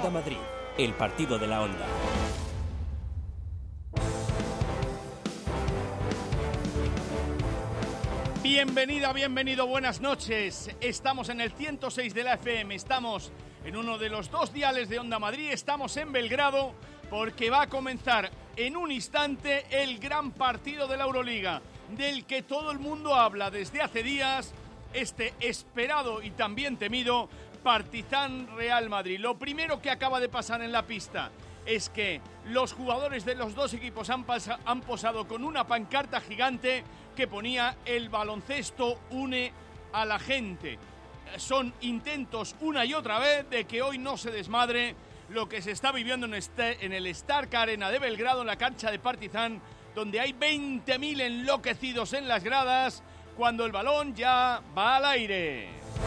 Onda Madrid, el partido de la Onda. Bienvenida, bienvenido, buenas noches. Estamos en el 106 de la FM, estamos en uno de los dos diales de Onda Madrid, estamos en Belgrado porque va a comenzar en un instante el gran partido de la Euroliga, del que todo el mundo habla desde hace días, este esperado y también temido Partizan Real Madrid. Lo primero que acaba de pasar en la pista es que los jugadores de los dos equipos han posado con una pancarta gigante que ponía "el baloncesto une a la gente". Son intentos una y otra vez de que hoy no se desmadre lo que se está viviendo en el Stark Arena de Belgrado, en la cancha de Partizan, donde hay 20.000 enloquecidos en las gradas cuando el balón ya va al aire.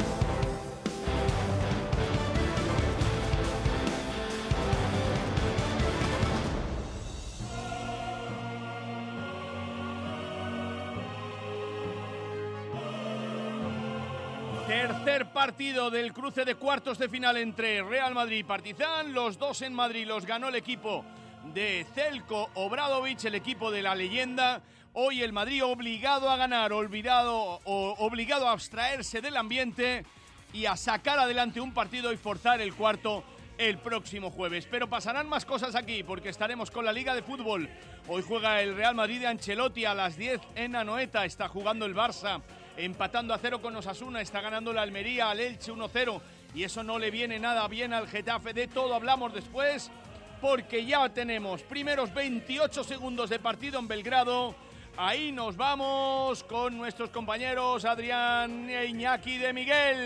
Tercer partido del cruce de cuartos de final entre Real Madrid y Partizan. Los dos en Madrid los ganó el equipo de Zeljko Obradovic, el equipo de la leyenda. Hoy el Madrid obligado a ganar, obligado a abstraerse del ambiente y a sacar adelante un partido y forzar el cuarto el próximo jueves. Pero pasarán más cosas aquí porque estaremos con la Liga de Fútbol. Hoy juega el Real Madrid de Ancelotti a las 10 en Anoeta. Está jugando el Barça, empatando a 0 con Osasuna. Está ganando la Almería al Elche 1-0. Y eso no le viene nada bien al Getafe. De todo hablamos después, porque ya tenemos primeros 28 segundos de partido en Belgrado. Ahí nos vamos con nuestros compañeros Adrián e Iñaki de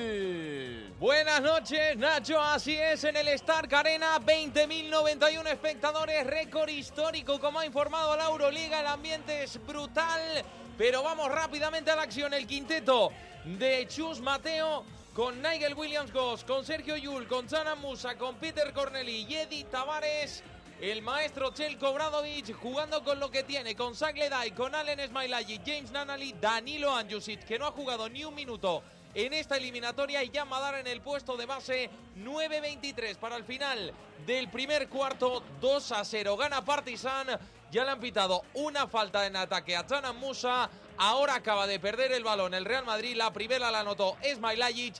Miguel. Buenas noches, Nacho, así es, en el Stark Arena, 20.091 espectadores, récord histórico, como ha informado la Euroliga. El ambiente es brutal, pero vamos rápidamente a la acción. El quinteto de Chus Mateo, con Nigel Williams-Goss, con Sergio Llull, con Dzanan Musa, con Peter Corneli y Edi Tavares. El maestro Zeljko Obradovic jugando con lo que tiene, con Zach Ledai, con Alen Smailagic, James Nunnally, Danilo Andjusic, que no ha jugado ni un minuto en esta eliminatoria, y Jan Madar en el puesto de base. 9:23 para el final del primer cuarto, 2-0. Gana Partizan, ya le han pitado una falta en ataque a Dzanan Musa. Ahora acaba de perder el balón el Real Madrid, la primera la anotó Smailagic.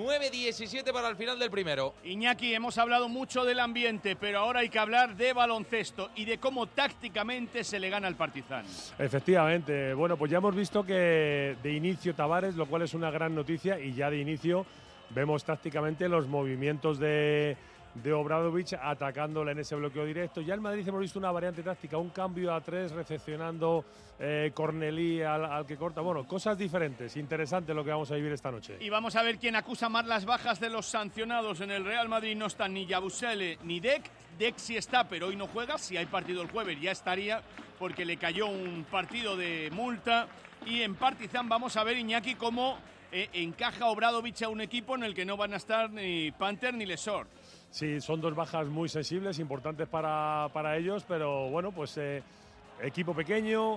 9:17 para el final del primero. Iñaki, hemos hablado mucho del ambiente, pero ahora hay que hablar de baloncesto y de cómo tácticamente se le gana al Partizan. Efectivamente, bueno, pues ya hemos visto que de inicio Tavares, lo cual es una gran noticia, y ya de inicio vemos tácticamente los movimientos de Obradovic atacándole en ese bloqueo directo. Ya en Madrid hemos visto una variante táctica, un cambio a 3 recepcionando Cornelí al que corta. Bueno, cosas diferentes, interesante lo que vamos a vivir esta noche. Y vamos a ver quién acusa más las bajas de los sancionados. En el Real Madrid no están ni Yabusele ni Dek. Dek sí está, pero hoy no juega. Si hay partido el jueves ya estaría, porque le cayó un partido de multa. Y en Partizan vamos a ver, Iñaki, cómo encaja Obradovic a un equipo en el que no van a estar ni Panther ni Lesor. Sí, son dos bajas muy sensibles, importantes para ellos, pero bueno, pues equipo pequeño,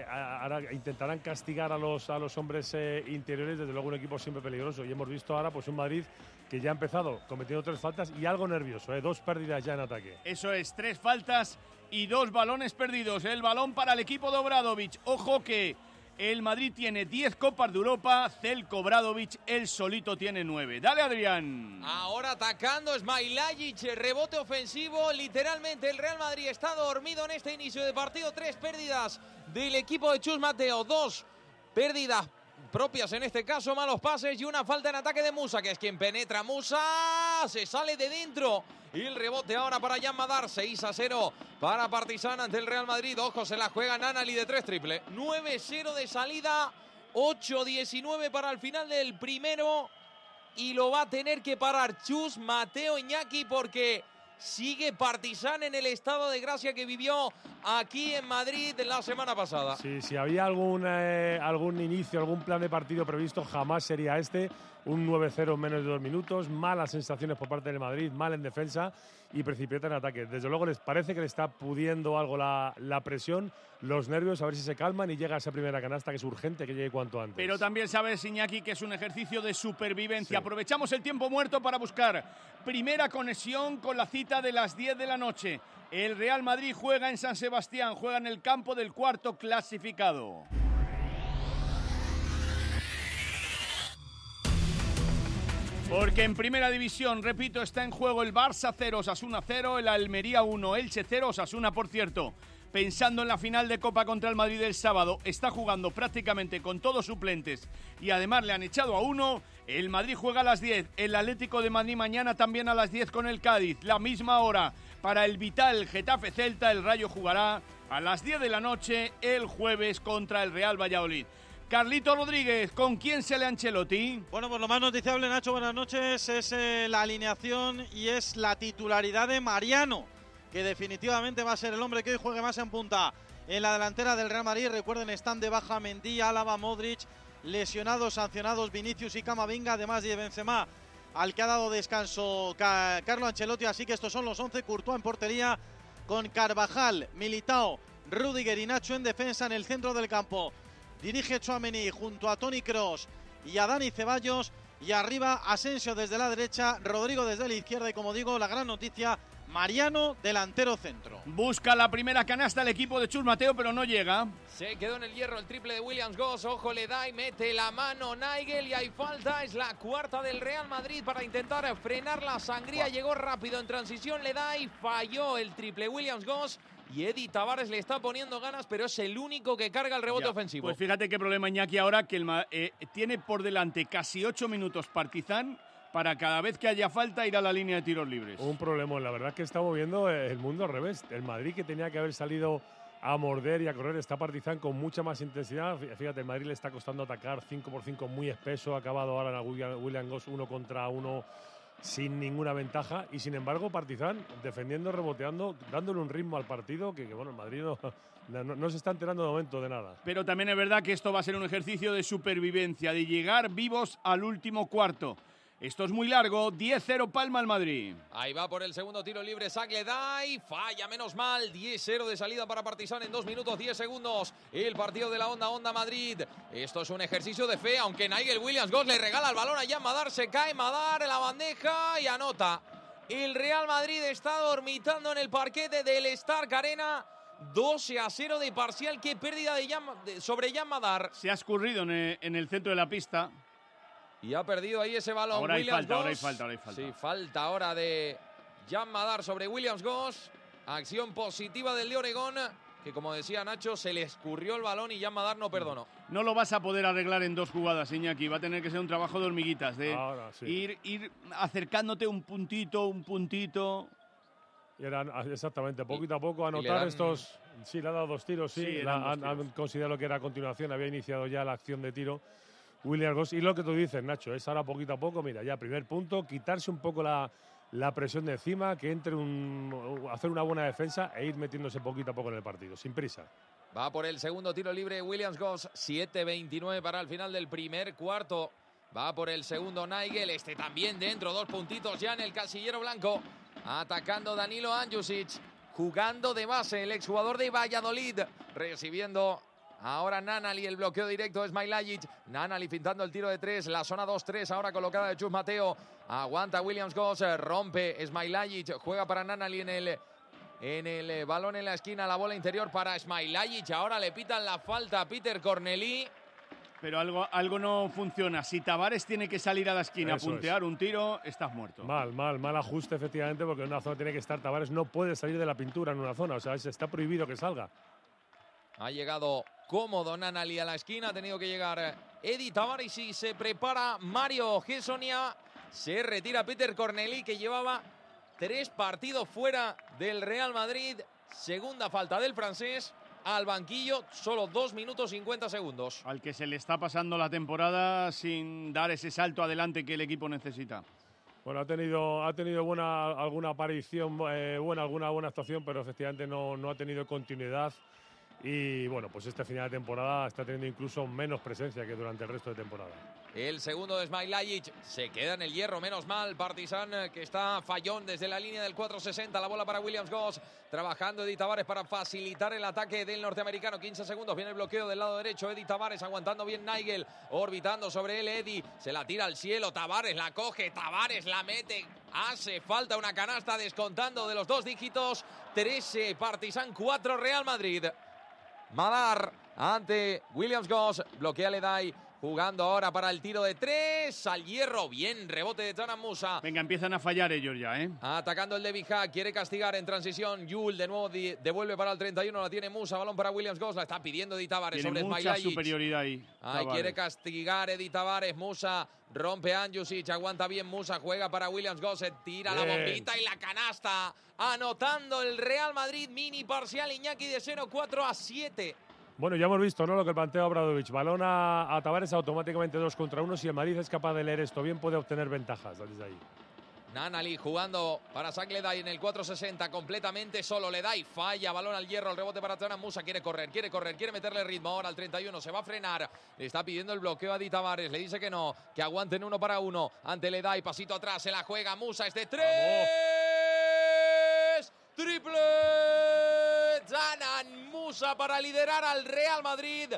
intentarán castigar a los hombres interiores, desde luego un equipo siempre peligroso. Y hemos visto ahora pues un Madrid que ya ha empezado cometiendo 3 faltas y algo nervioso, 2 pérdidas ya en ataque. Eso es, 3 faltas y 2 balones perdidos. El balón para el equipo de Obradovic. Ojo que el Madrid tiene 10 Copas de Europa, Zeljko Obradovic, él solito tiene 9. Dale, Adrián. Ahora atacando Smailagic, rebote ofensivo. Literalmente el Real Madrid está dormido en este inicio de partido. 3 pérdidas del equipo de Chus Mateo, 2 pérdidas propias en este caso, malos pases y una falta en ataque de Musa, que es quien penetra. Musa se sale de dentro y el rebote ahora para Jan Madar. 6-0 para Partizan ante el Real Madrid. Ojo, se la juega Nunnally de 3 triple. 9-0 de salida, 8-19 para el final del primero, y lo va a tener que parar Chus Mateo, Iñaki, porque sigue Partizan en el estado de gracia que vivió aquí en Madrid la semana pasada. Sí, si había algún inicio, algún plan de partido previsto, jamás sería este. Un 9-0 en menos de 2 minutos, malas sensaciones por parte del Madrid, mal en defensa, y precipita en ataque. Desde luego les parece que le está pudiendo algo la presión, los nervios, a ver si se calman y llega a esa primera canasta, que es urgente que llegue cuanto antes. Pero también sabes, Iñaki, que es un ejercicio de supervivencia. Sí. Aprovechamos el tiempo muerto para buscar primera conexión con la cita de las 10 de la noche. El Real Madrid juega en San Sebastián, juega en el campo del cuarto clasificado. Porque en primera división, repito, está en juego el Barça 0, Osasuna 0, el Almería 1, Elche 0, Osasuna, por cierto, pensando en la final de Copa contra el Madrid el sábado, está jugando prácticamente con todos suplentes y además le han echado a uno. El Madrid juega a las 10, el Atlético de Madrid mañana también a las 10 con el Cádiz, la misma hora para el vital Getafe Celta. El Rayo jugará a las 10 de la noche el jueves contra el Real Valladolid. Carlito Rodríguez, ¿con quién se le Ancelotti? Bueno, pues lo más noticiable, Nacho, buenas noches, es la alineación y es la titularidad de Mariano, que definitivamente va a ser el hombre que hoy juegue más en punta en la delantera del Real Madrid. Recuerden, están de baja Mendy, Álava, Modric, lesionados, sancionados Vinicius y Camavinga, además de Benzema, al que ha dado descanso Carlo Ancelotti. Así que estos son los 11, Courtois en portería, con Carvajal, Militao, Rüdiger y Nacho en defensa. En el centro del campo dirige Tchouaméni junto a Toni Kroos y a Dani Ceballos, y arriba Asensio desde la derecha, Rodrigo desde la izquierda, y como digo, la gran noticia, Mariano, delantero centro. Busca la primera canasta el equipo de Chus Mateo, pero no llega. Se quedó en el hierro el triple de Williams-Goss. Ojo, le da y mete la mano Nigel y hay falta. Es la cuarta del Real Madrid para intentar frenar la sangría. Llegó rápido en transición, le da y falló el triple Williams-Goss. Y Eddie Tavares le está poniendo ganas, pero es el único que carga el rebote ofensivo. Pues fíjate qué problema, Iñaki, ahora que tiene por delante casi 8 minutos Partizan para cada vez que haya falta ir a la línea de tiros libres. Un problema, la verdad es que está moviendo el mundo al revés. El Madrid, que tenía que haber salido a morder y a correr, está Partizan con mucha más intensidad. Fíjate, el Madrid le está costando atacar 5x5 muy espeso, ha acabado ahora en Williams-Goss 1 contra 1 sin ninguna ventaja, y sin embargo Partizan defendiendo, reboteando, dándole un ritmo al partido que bueno, el Madrid no se está enterando de momento de nada. Pero también es verdad que esto va a ser un ejercicio de supervivencia, de llegar vivos al último cuarto. Esto es muy largo, 10-0 palma el Madrid. Ahí va por el segundo tiro libre, Sagledai, falla, menos mal, 10-0 de salida para Partizan en 2 minutos 10 segundos. El partido de la Onda Madrid. Esto es un ejercicio de fe, aunque Nigel Williams-Goss le regala el balón a Jan Madar, se cae Madar en la bandeja y anota. El Real Madrid está dormitando en el parquete del Stark Arena. 12-0 de parcial, qué pérdida sobre Jan Madar. Se ha escurrido en el centro de la pista. Y ha perdido ahí ese balón. Ahora hay falta. Sí, falta ahora de Jan Madar sobre Williams-Goss. Acción positiva del de Oregón, que como decía Nacho, se le escurrió el balón y Jan Madar no perdonó. No lo vas a poder arreglar en 2 jugadas, Iñaki. Va a tener que ser un trabajo de hormiguitas, de sí. ir acercándote un puntito. Y eran exactamente, poquito a poco, anotar estos. Sí, le ha dado 2 tiros, sí. Han considerado que era a continuación, había iniciado ya la acción de tiro Williams-Goss. Y lo que tú dices, Nacho, es ahora poquito a poco, mira, ya primer punto, quitarse un poco la presión de encima, que entre hacer una buena defensa e ir metiéndose poquito a poco en el partido, sin prisa. Va por el segundo tiro libre Williams-Goss, 7:29 para el final del primer cuarto. Va por el segundo Nigel, este también dentro, 2 puntitos ya en el casillero blanco. Atacando Danilo Andjusic, jugando de base el exjugador de Valladolid, recibiendo ahora Nanali, el bloqueo directo es Smailagic. Nanali pintando el tiro de 3, la zona 2-3 ahora colocada de Chus Mateo. Aguanta Williams-Goss, rompe Smailagic, juega para Nanali en el balón en la esquina, la bola interior para Smailagic. Ahora le pitan la falta a Peter Cornelí. Pero algo no funciona. Si Tavares tiene que salir a la esquina a puntear un tiro, estás muerto. Mal ajuste, efectivamente, porque en una zona tiene que estar Tavares. No puede salir de la pintura en una zona, o sea, está prohibido que salga. Ha llegado cómodo Nanali a la esquina, ha tenido que llegar Eddie Tavares y se prepara Mario Gessonia. Se retira Peter Cornelí, que llevaba 3 partidos fuera del Real Madrid. Segunda falta del francés. Al banquillo, solo 2 minutos 50 segundos. Al que se le está pasando la temporada sin dar ese salto adelante que el equipo necesita. Bueno, ha tenido alguna aparición, alguna buena actuación, pero efectivamente no ha tenido continuidad. Y bueno, pues este final de temporada está teniendo incluso menos presencia que durante el resto de temporada. El segundo de Smailagic, se queda en el hierro, menos mal. Partizan que está fallón desde la línea del 4.60. La bola para Williams Goss, trabajando Eddie Tavares para facilitar el ataque del norteamericano. 15 segundos, viene el bloqueo del lado derecho. Eddie Tavares aguantando bien Nigel, orbitando sobre él Eddie. Se la tira al cielo, Tavares la coge, Tavares la mete. Hace falta una canasta descontando de los 2 dígitos. 13 Partizan, 4 Real Madrid. Madar ante Williams Goss, bloquea Ledai. Jugando ahora para el tiro de 3 al hierro. Bien, rebote de Tanan Musa. Venga, empiezan a fallar ellos ya, ¿eh? Atacando el de Bija, quiere castigar en transición. Yul de nuevo devuelve para el 31, la tiene Musa. Balón para Williams Goss, la está pidiendo Eddie Tavares sobre Tiene mucha Smailagic. superioridad ahí. Ahí quiere castigar Eddie Tavares. Musa rompe a Anjusic, aguanta bien Musa, juega para Williams Goss, tira la bombita y la canasta. Anotando el Real Madrid, mini parcial Iñaki de 0-4-7. Bueno, ya hemos visto, ¿no?, lo que plantea Obradovic. Balón a Tavares, automáticamente 2 contra 1. Si el Madrid es capaz de leer esto bien, puede obtener ventajas desde ahí. Nanali jugando para Zach Ledai en el 4.60, completamente solo. Ledai falla, balón al hierro, el rebote para Tanan Musa. Quiere correr, quiere meterle ritmo. Ahora al 31 se va a frenar. Le está pidiendo el bloqueo a Eddie Tavares. Le dice que no, que aguanten 1 para 1 ante Ledai. Pasito atrás, se la juega Musa. Es de 3. Triple. Tanan Musa para liderar al Real Madrid.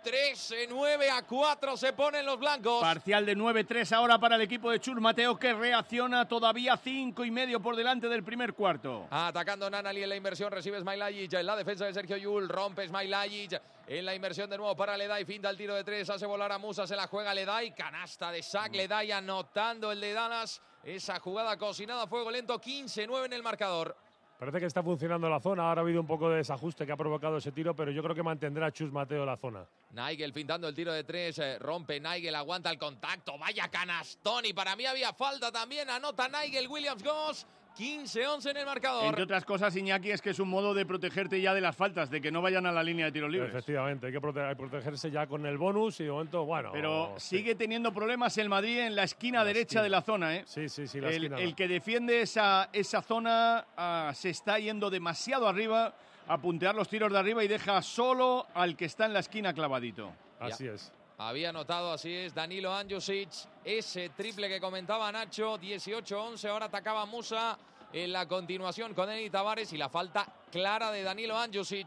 13-9-4 se ponen los blancos. Parcial de 9-3 ahora para el equipo de Chus Mateo, que reacciona todavía 5,5 por delante del primer cuarto. Atacando Nanali en la inversión, recibe Smailagic en la defensa de Sergio Yul, rompe Smailagic en la inversión de nuevo para Ledai, finta el tiro de 3, hace volar a Musa, se la juega Ledai, canasta de Zach Ledai anotando el de Dallas. Esa jugada cocinada a fuego lento, 15-9 en el marcador. Parece que está funcionando la zona. Ahora ha habido un poco de desajuste que ha provocado ese tiro, pero yo creo que mantendrá Chus Mateo la zona. Nigel pintando el tiro de 3, rompe Nigel, aguanta el contacto, vaya canastón, y para mí había falta también, anota Nigel Williams Goss. 15-11 en el marcador. Entre otras cosas, Iñaki, es que es un modo de protegerte ya de las faltas, de que no vayan a la línea de tiros libres. Efectivamente, hay que protegerse ya con el bonus y de momento, bueno. Pero sigue teniendo problemas el Madrid en la esquina derecha de la zona, ¿eh? Sí, la esquina. El que defiende esa zona se está yendo demasiado arriba a puntear los tiros de arriba y deja solo al que está en la esquina clavadito. Así es. Había anotado, así es, Danilo Anjusic, ese triple que comentaba Nacho, 18-11, ahora atacaba Musa en la continuación con Eddie Tavares y la falta clara de Danilo Anjusic.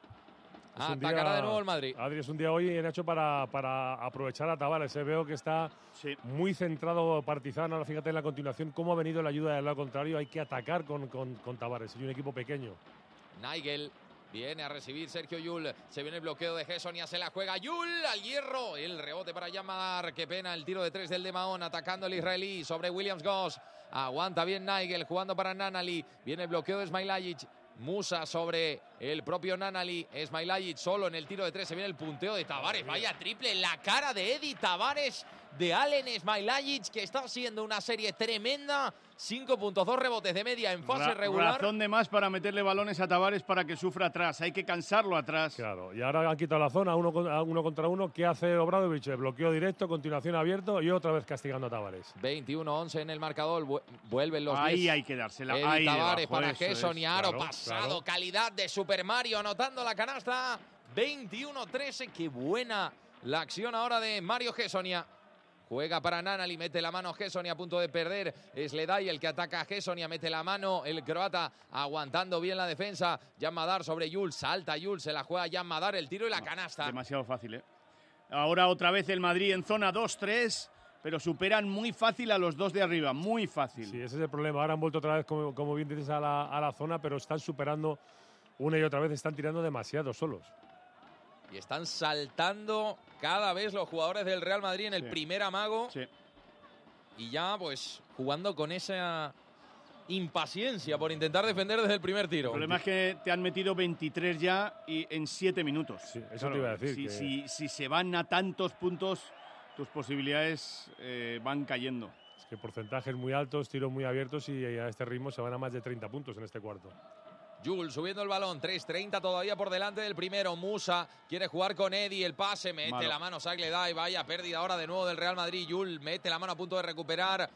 Atacará de nuevo el Madrid. Adri, es un día hoy, Nacho, para aprovechar a Tavares. Veo que está muy centrado Partizan. Ahora fíjate en la continuación cómo ha venido la ayuda del lado contrario. Hay que atacar con Tavares. Y un equipo pequeño. Nigel viene a recibir Sergio Yul. Se viene el bloqueo de Gessonia. Se la juega Yul al hierro. El rebote para Jan Madar. Qué pena el tiro de 3 del de Mahón. Atacando el israelí sobre Williams Goss. Aguanta bien Nigel jugando para Nanali. Viene el bloqueo de Smailagic. Musa sobre el propio Nanali. Smailagic solo en el tiro de 3. Se viene el punteo de Tavares. Vaya triple en la cara de Eddie Tavares. De Alen Smailagic, que está haciendo una serie tremenda. 5.2 rebotes de media en fase regular. Razón de más para meterle balones a Tavares para que sufra atrás. Hay que cansarlo atrás. Claro, y ahora han quitado la zona, uno contra uno. ¿Qué hace Obradovic? Bloqueo directo, continuación abierto y otra vez castigando a Tavares. 21-11 en el marcador. Vuelven los 10. Ahí hay que dársela. Eddie ahí Tavares debajo, para Gessonia. Aro Claro, pasado. claro. Calidad de Super Mario anotando la canasta. 21-13. Qué buena la acción ahora de Mario Gessonia. Juega para Nanali, mete la mano Gessonia a punto de perder. Es Ledai el que ataca a Gessonia, mete la mano el croata aguantando bien la defensa. Jan Madar sobre Yul, salta Yul, se la juega Jan Madar, el tiro y la canasta. Demasiado fácil, ¿eh? Ahora otra vez el Madrid en zona 2-3, pero superan muy fácil a los dos de arriba, muy fácil. Sí, ese es el problema. Ahora han vuelto otra vez, como bien dices, a la zona, pero están superando una y otra vez, están tirando demasiado solos. Y están saltando cada vez los jugadores del Real Madrid en el primer amago. Sí. Y ya, pues, jugando con esa impaciencia por intentar defender desde el primer tiro. El problema es que te han metido 23 ya y en 7 minutos. Sí, eso te iba a decir. Si se van a tantos puntos, tus posibilidades van cayendo. Es que porcentajes muy altos, tiros muy abiertos y a este ritmo se van a más de 30 puntos en este cuarto. Yul subiendo el balón, 3:30 todavía por delante del primero. Musa quiere jugar con Eddie, el pase, mete la mano, Zach Ledai, vaya pérdida ahora de nuevo del Real Madrid. Yul mete la mano a punto de recuperar.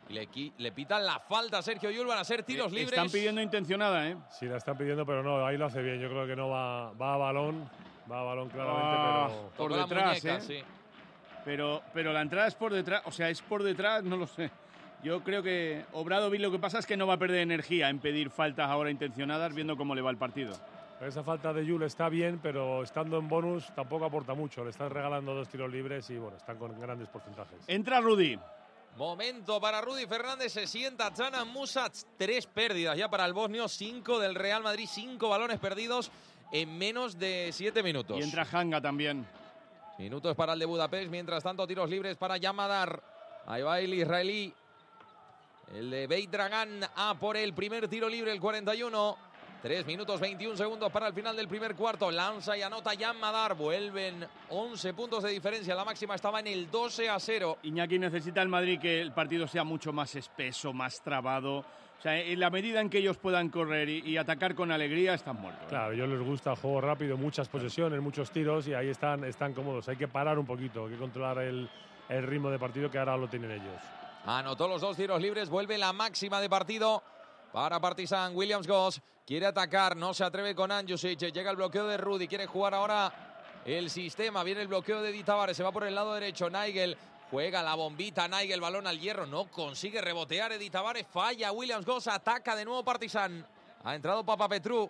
Le pitan la falta a Sergio Yul, van a ser tiros libres. Están pidiendo intencionada, ¿eh? Sí, la están pidiendo, pero no, ahí lo hace bien. Yo creo que no va a balón claramente, pero... Por Tocó detrás, la muñeca, ¿eh? sí. pero la entrada es por detrás, o sea, es por detrás, no lo sé. Yo creo que Obradovic lo que pasa es que no va a perder energía en pedir faltas ahora intencionadas, viendo cómo le va el partido. Esa falta de Yul está bien, pero estando en bonus tampoco aporta mucho. Le están regalando 2 tiros libres y bueno, están con grandes porcentajes. Entra Rudy. Momento para Rudy Fernández, se sienta Canan Musac, 3 pérdidas ya para el bosnio, 5 del Real Madrid, 5 balones perdidos en menos de 7 minutos. Y entra Hanga también. Minutos para el de Budapest, mientras tanto tiros libres para Yamadar. Ahí va el israelí. El de Beit Dragan a por el primer tiro libre, el 41. 3 minutos 21 segundos para el final del primer cuarto. Lanza y anota Yamadar. Vuelven 11 puntos de diferencia. La máxima estaba en el 12-0. Iñaki, necesita el Madrid que el partido sea mucho más espeso, más trabado. O sea, en la medida en que ellos puedan correr y atacar con alegría, están muertos. Claro, a ellos les gusta el juego rápido, muchas posesiones, muchos tiros y ahí están cómodos. Hay que parar un poquito, hay que controlar el ritmo de partido que ahora lo tienen ellos. Anotó los 2 tiros libres, vuelve la máxima de partido para Partizan. Williams Goss quiere atacar, no se atreve con Andjusic, llega el bloqueo de Rudy, quiere jugar ahora el sistema, viene el bloqueo de Edi Tavares, se va por el lado derecho, Nigel juega la bombita, Nigel, balón al hierro, no consigue rebotear Edi Tavares, falla Williams Goss, ataca de nuevo Partizan, ha entrado Papapetru,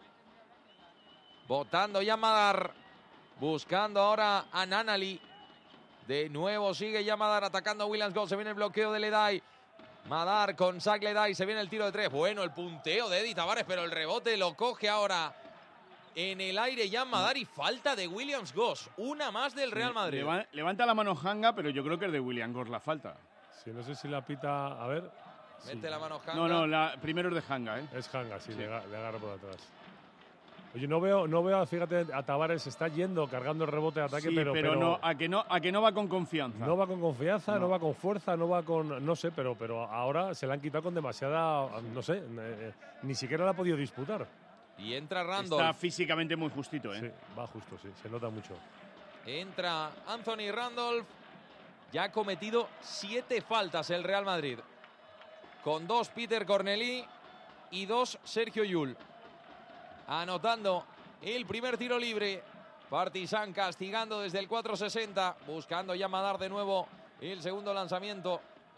botando Yamadar, buscando ahora a Nanali. De nuevo sigue Yamadar atacando a Williams Goss. Se viene el bloqueo de Ledai. Madar con Zach Ledai. Se viene el tiro de 3. Bueno, el punteo de Edi Tavares, pero el rebote lo coge ahora en el aire Yamadar y falta de Williams Goss. Una más del Real Madrid. Levanta la mano Hanga, pero yo creo que es de Williams Goss la falta. Sí, no sé si la pita. A ver. Mete la mano Hanga. No, primero es de Hanga, ¿eh? Es Hanga, sí. Le agarra por atrás. Oye, no veo, fíjate, a Tavares está yendo, cargando el rebote de ataque, sí, pero no, a que no va con confianza. No va con confianza, no va con fuerza, no va con, no sé, pero ahora se la han quitado con demasiada, no sé, ni siquiera la ha podido disputar. Y entra Randolph. Está físicamente muy justito, ¿eh? Sí, va justo, sí, se nota mucho. Entra Anthony Randolph, ya ha cometido 7 faltas el Real Madrid, con 2 Peter Cornelí y 2 Sergio Yul. Anotando el primer tiro libre. Partizan castigando desde el 4.60. Buscando Yamadar de nuevo el segundo lanzamiento.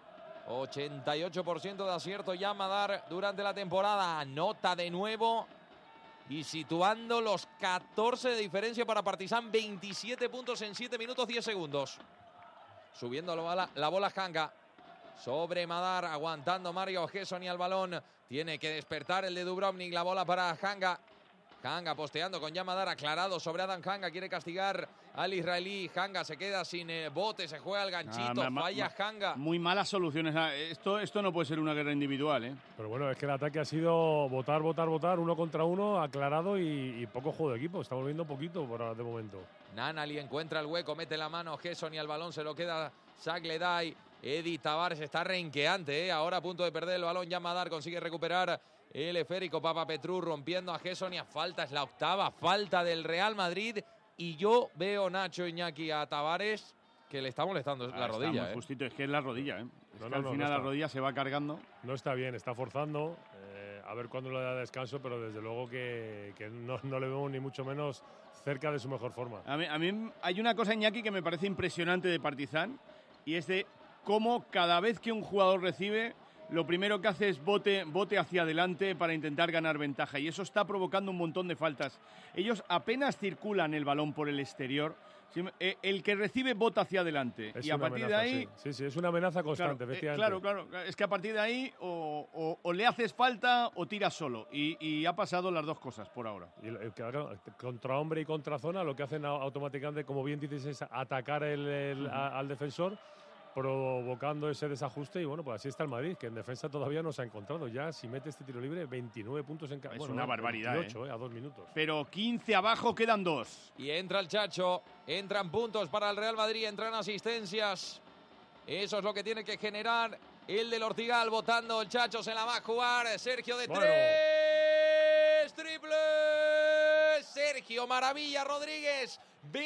88% de acierto Yamadar durante la temporada. Anota de nuevo. Y situando los 14 de diferencia para Partizan. 27 puntos en 7 minutos 10 segundos. Subiendo la bola Hanga. Sobre Madar. Aguantando Mario Gesson al balón. Tiene que despertar el de Dubrovnik. La bola para Hanga. Hanga posteando con Yamadar, aclarado sobre Adam Hanga, quiere castigar al israelí. Hanga se queda sin bote, se juega el ganchito, falla Hanga. Muy malas soluciones. Esto no puede ser una guerra individual, ¿eh? Pero bueno, es que el ataque ha sido votar, 1 contra 1, aclarado y poco juego de equipo. Estamos viendo poquito por ahora de momento. Nanali encuentra el hueco, mete la mano Gesson y al balón se lo queda Zach Ledai. Edi Tavares está renqueante, ahora a punto de perder el balón. Yamadar consigue recuperar el esférico. Papapetru rompiendo a Gesson y a falta. Es la 8ª falta del Real Madrid. Y yo veo, Nacho, Iñaki, a Tavares que le está molestando la rodilla. Está muy justito, es que es la rodilla, ¿eh? Al final la rodilla se va cargando. No está bien, está forzando. A ver cuándo le da descanso, pero desde luego que no le vemos ni mucho menos cerca de su mejor forma. A mí hay una cosa, Iñaki, que me parece impresionante de Partizan, y es de cómo cada vez que un jugador recibe, lo primero que hace es bote hacia adelante para intentar ganar ventaja, y eso está provocando un montón de faltas. Ellos apenas circulan el balón por el exterior. El que recibe bota hacia adelante, es y a partir amenaza, de ahí... Sí, es una amenaza constante, efectivamente. Claro, es que a partir de ahí o le haces falta o tiras solo, y ha pasado las dos cosas por ahora. Y contra hombre y contra zona, lo que hacen automáticamente, como bien dices, es atacar al defensor, provocando ese desajuste, y bueno, pues así está el Madrid, que en defensa todavía no se ha encontrado. Ya, si mete este tiro libre, 29 puntos en cada... Es una barbaridad, 28, a 2 minutos. Pero 15 abajo, quedan 2. Y entra el Chacho, entran puntos para el Real Madrid, entran asistencias. Eso es lo que tiene que generar el del Ortigal, botando el Chacho, se la va a jugar Sergio de 3, triple Sergio Maravilla Rodríguez,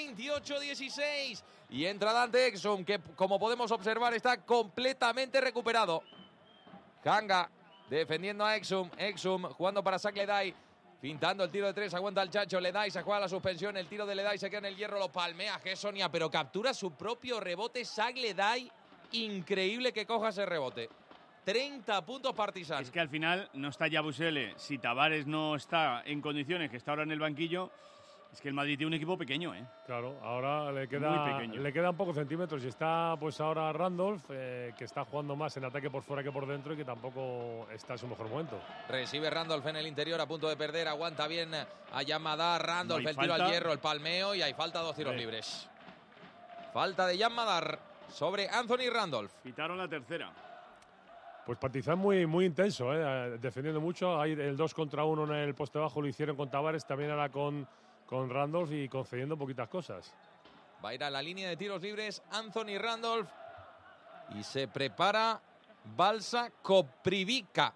28-16. Y entra Dante Exum, que como podemos observar está completamente recuperado. Hanga defendiendo a Exum, jugando para Zach Ledai. Pintando el tiro de 3, aguanta el Chacho, Ledai se juega la suspensión, el tiro de Ledai se queda en el hierro, lo palmea Gessonia, pero captura su propio rebote, Zach Ledai, increíble que coja ese rebote. 30 puntos Partizan. Es que al final no está Yabusele, si Tavares no está en condiciones, que está ahora en el banquillo, es que el Madrid tiene un equipo pequeño, ¿eh? Claro, ahora le quedan pocos centímetros y está pues ahora Randolph, que está jugando más en ataque por fuera que por dentro y que tampoco está en su mejor momento. Recibe Randolph en el interior, a punto de perder, aguanta bien a Yamadar, Randolph, el tiro al hierro, el palmeo y hay falta, 2 tiros libres. Falta de Yamadar sobre Anthony Randolph. Quitaron la tercera. Pues Partizan muy intenso, defendiendo mucho. Hay el 2 contra 1 en el poste bajo, lo hicieron con Tavares, también ahora con Randolph y concediendo poquitas cosas. Va a ir a la línea de tiros libres Anthony Randolph y se prepara Balsa Koprivica,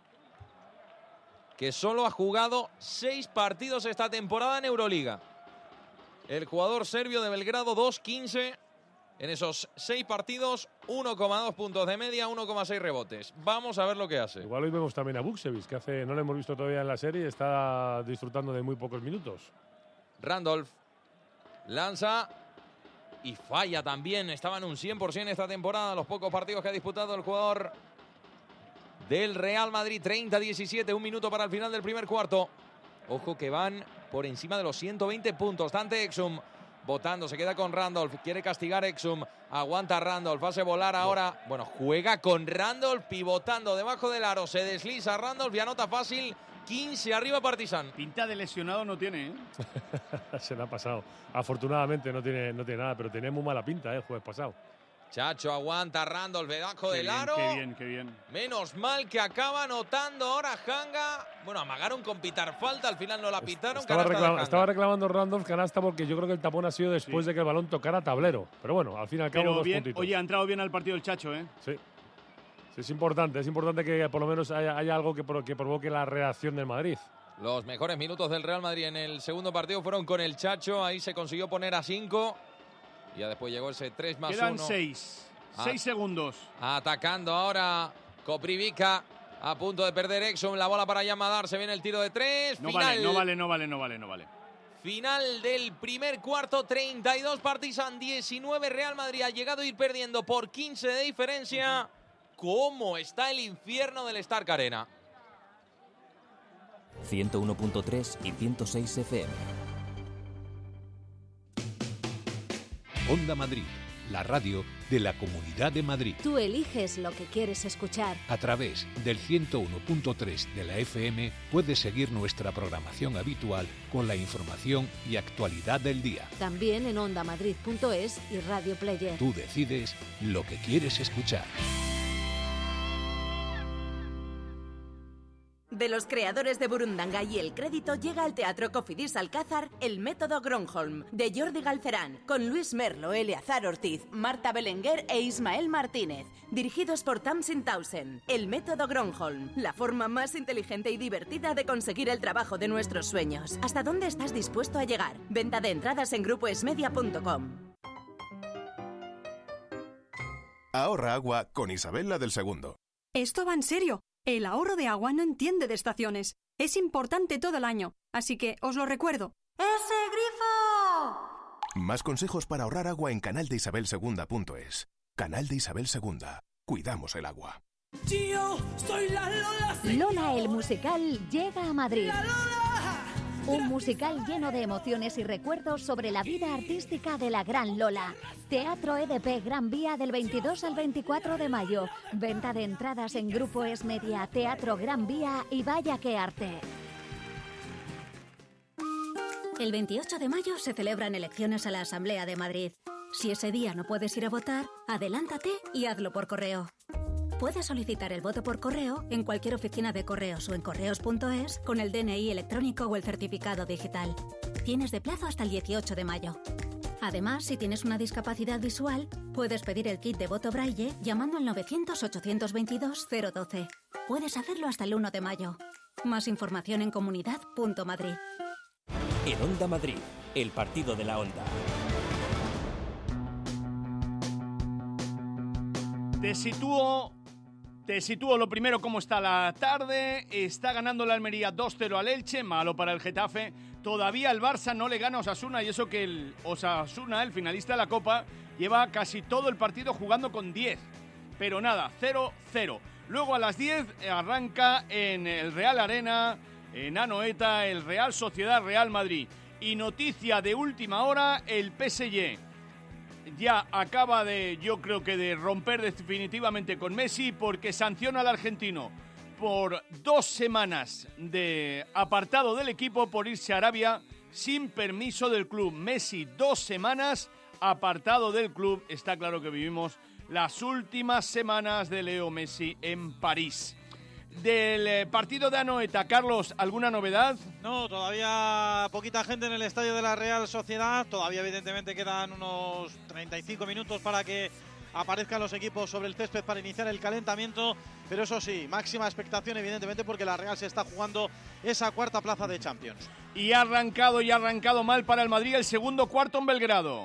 que solo ha jugado 6 partidos esta temporada en Euroliga. El jugador serbio de Belgrado, 2-15 en esos 6 partidos, 1,2 puntos de media, 1,6 rebotes. Vamos a ver lo que hace. Igual hoy vemos también a Vukcevic, que no lo hemos visto todavía en la serie y está disfrutando de muy pocos minutos. Randolph lanza y falla también. Estaba en un 100% esta temporada, los pocos partidos que ha disputado el jugador del Real Madrid. 30-17, 1 minuto para el final del primer cuarto. Ojo que van por encima de los 120 puntos. Dante Exum votando, se queda con Randolph, quiere castigar Exum, aguanta Randolph, hace volar ahora. Bueno, juega con Randolph pivotando debajo del aro, se desliza Randolph y anota fácil. 15 arriba Partizan. Pinta de lesionado no tiene, ¿eh? Se le ha pasado. Afortunadamente no tiene nada, pero tenía muy mala pinta el jueves pasado. Chacho aguanta Randolph debajo del aro. Qué bien. Menos mal que acaba anotando ahora Hanga. Bueno, amagaron con pitar falta, al final no la pitaron. Estaba reclamando Randolph canasta porque yo creo que el tapón ha sido después de que el balón tocara tablero. Pero bueno, al fin y al cabo 2 puntitos. Oye, ha entrado bien al partido el Chacho, ¿eh? Sí. Sí, es importante que por lo menos haya algo que provoque la reacción del Madrid. Los mejores minutos del Real Madrid en el segundo partido fueron con el Chacho, ahí se consiguió poner a 5 y ya después llegó ese 3+1. Quedan 6 segundos. Atacando ahora Koprivica, a punto de perder Exum, la bola para Yamadar, se viene el tiro de 3. No vale. Final del primer cuarto, 32 Partizan, 19 Real Madrid, ha llegado a ir perdiendo por 15 de diferencia. ¿Cómo está el infierno del Stark Arena? 101.3 y 106 FM. Onda Madrid, la radio de la Comunidad de Madrid. Tú eliges lo que quieres escuchar. A través del 101.3 de la FM puedes seguir nuestra programación habitual con la información y actualidad del día. También en ondamadrid.es y Radio Player. Tú decides lo que quieres escuchar. De los creadores de Burundanga y El Crédito llega al Teatro Cofidis Alcázar El Método Gronholm, de Jordi Galcerán, con Luis Merlo, Eleazar Ortiz, Marta Belenguer e Ismael Martínez, dirigidos por Tamsin Townsend. El Método Gronholm, la forma más inteligente y divertida de conseguir el trabajo de nuestros sueños. ¿Hasta dónde estás dispuesto a llegar? Venta de entradas en grupoesmedia.com. Ahorra agua con Isabel la del Segundo. Esto va en serio. El ahorro de agua no entiende de estaciones. Es importante todo el año, así que os lo recuerdo. ¡Ese grifo! Más consejos para ahorrar agua en canaldeisabelsegunda.es. Canal de Isabel Segunda. Cuidamos el agua. Yo soy la Lola. Lola el musical llega a Madrid. ¡La Lola! Un musical lleno de emociones y recuerdos sobre la vida artística de la gran Lola. Teatro EDP Gran Vía del 22 al 24 de mayo. Venta de entradas en Grupo Es Media, Teatro Gran Vía y Vaya que Arte. El 28 de mayo se celebran elecciones a la Asamblea de Madrid. Si ese día no puedes ir a votar, adelántate y hazlo por correo. Puedes solicitar el voto por correo en cualquier oficina de correos o en correos.es con el DNI electrónico o el certificado digital. Tienes de plazo hasta el 18 de mayo. Además, si tienes una discapacidad visual, puedes pedir el kit de voto Braille llamando al 900-822-012. Puedes hacerlo hasta el 1 de mayo. Más información en comunidad.madrid. En Onda Madrid, el partido de la Onda. Te sitúo Te sitúo lo primero cómo está la tarde. Está ganando la Almería 2-0 al Elche, malo para el Getafe. Todavía el Barça no le gana a Osasuna y eso que el Osasuna, el finalista de la Copa, lleva casi todo el partido jugando con 10. Pero nada, 0-0. Luego a las 10 arranca en el Real Arena, en Anoeta, el Real Sociedad Real Madrid. Y noticia de última hora, el PSG ya acaba yo creo que de romper definitivamente con Messi porque sanciona al argentino por 2 semanas de apartado del equipo por irse a Arabia sin permiso del club. Messi 2 semanas apartado del club. Está claro que vivimos las últimas semanas de Leo Messi en París. Del partido de Anoeta, Carlos, ¿alguna novedad? No, todavía poquita gente en el estadio de la Real Sociedad. Todavía evidentemente quedan unos 35 minutos para que aparezcan los equipos sobre el césped para iniciar el calentamiento. Pero eso sí, máxima expectación evidentemente porque la Real se está jugando esa 4ª plaza de Champions. Y ha arrancado mal para el Madrid el segundo cuarto en Belgrado.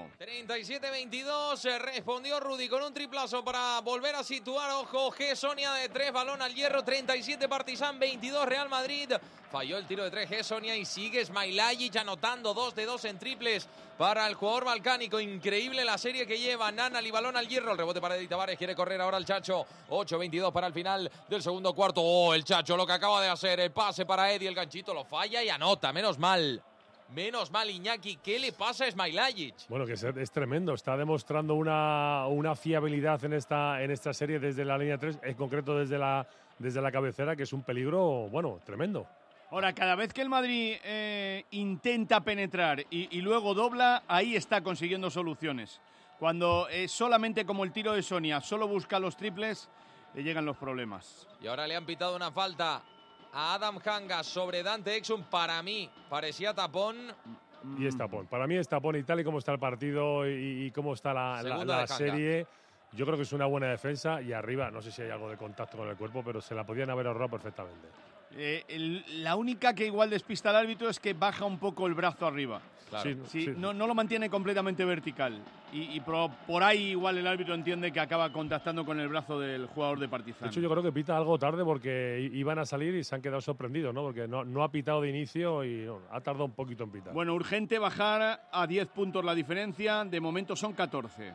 37-22, respondió Rudy con un triplazo para volver a situar, ojo, Sonia de 3, balón al hierro, 37 Partizan, 22 Real Madrid. Falló el tiro de 3 Sonia y sigue Smilajic anotando 2 de 2 en triples para el jugador balcánico. Increíble la serie que lleva Nanali, balón al hierro, el rebote para Eddie Tavares, quiere correr ahora el Chacho. 8-22 para el final del segundo cuarto. Oh, el Chacho lo que acaba de hacer, el pase para Eddie, el ganchito lo falla y anota, menos mal, Iñaki. ¿Qué le pasa a Smilajic? Bueno, que es tremendo. Está demostrando una fiabilidad en esta serie desde la línea 3, en concreto desde la cabecera, que es un peligro, bueno, tremendo. Ahora, cada vez que el Madrid intenta penetrar y luego dobla, ahí está consiguiendo soluciones. Cuando solamente como el tiro de Sonia, solo busca los triples, le llegan los problemas. Y ahora le han pitado una falta a Adam Hanga sobre Dante Exum. Para mí parecía tapón. Y es tapón. Para mí es tapón, y tal y como está el partido y cómo está la serie, yo creo que es una buena defensa. Y arriba, no sé si hay algo de contacto con el cuerpo, pero se la podían haber ahorrado perfectamente. La única que igual despista al árbitro es que baja un poco el brazo arriba. Claro. Sí. No lo mantiene completamente vertical. Y por ahí igual el árbitro entiende que acaba contactando con el brazo del jugador de Partizan. De hecho, yo creo que pita algo tarde porque iban a salir y se han quedado sorprendidos, ¿no? Porque no ha pitado de inicio y ha tardado un poquito en pitar. Bueno, urgente bajar a 10 puntos la diferencia. De momento son 14.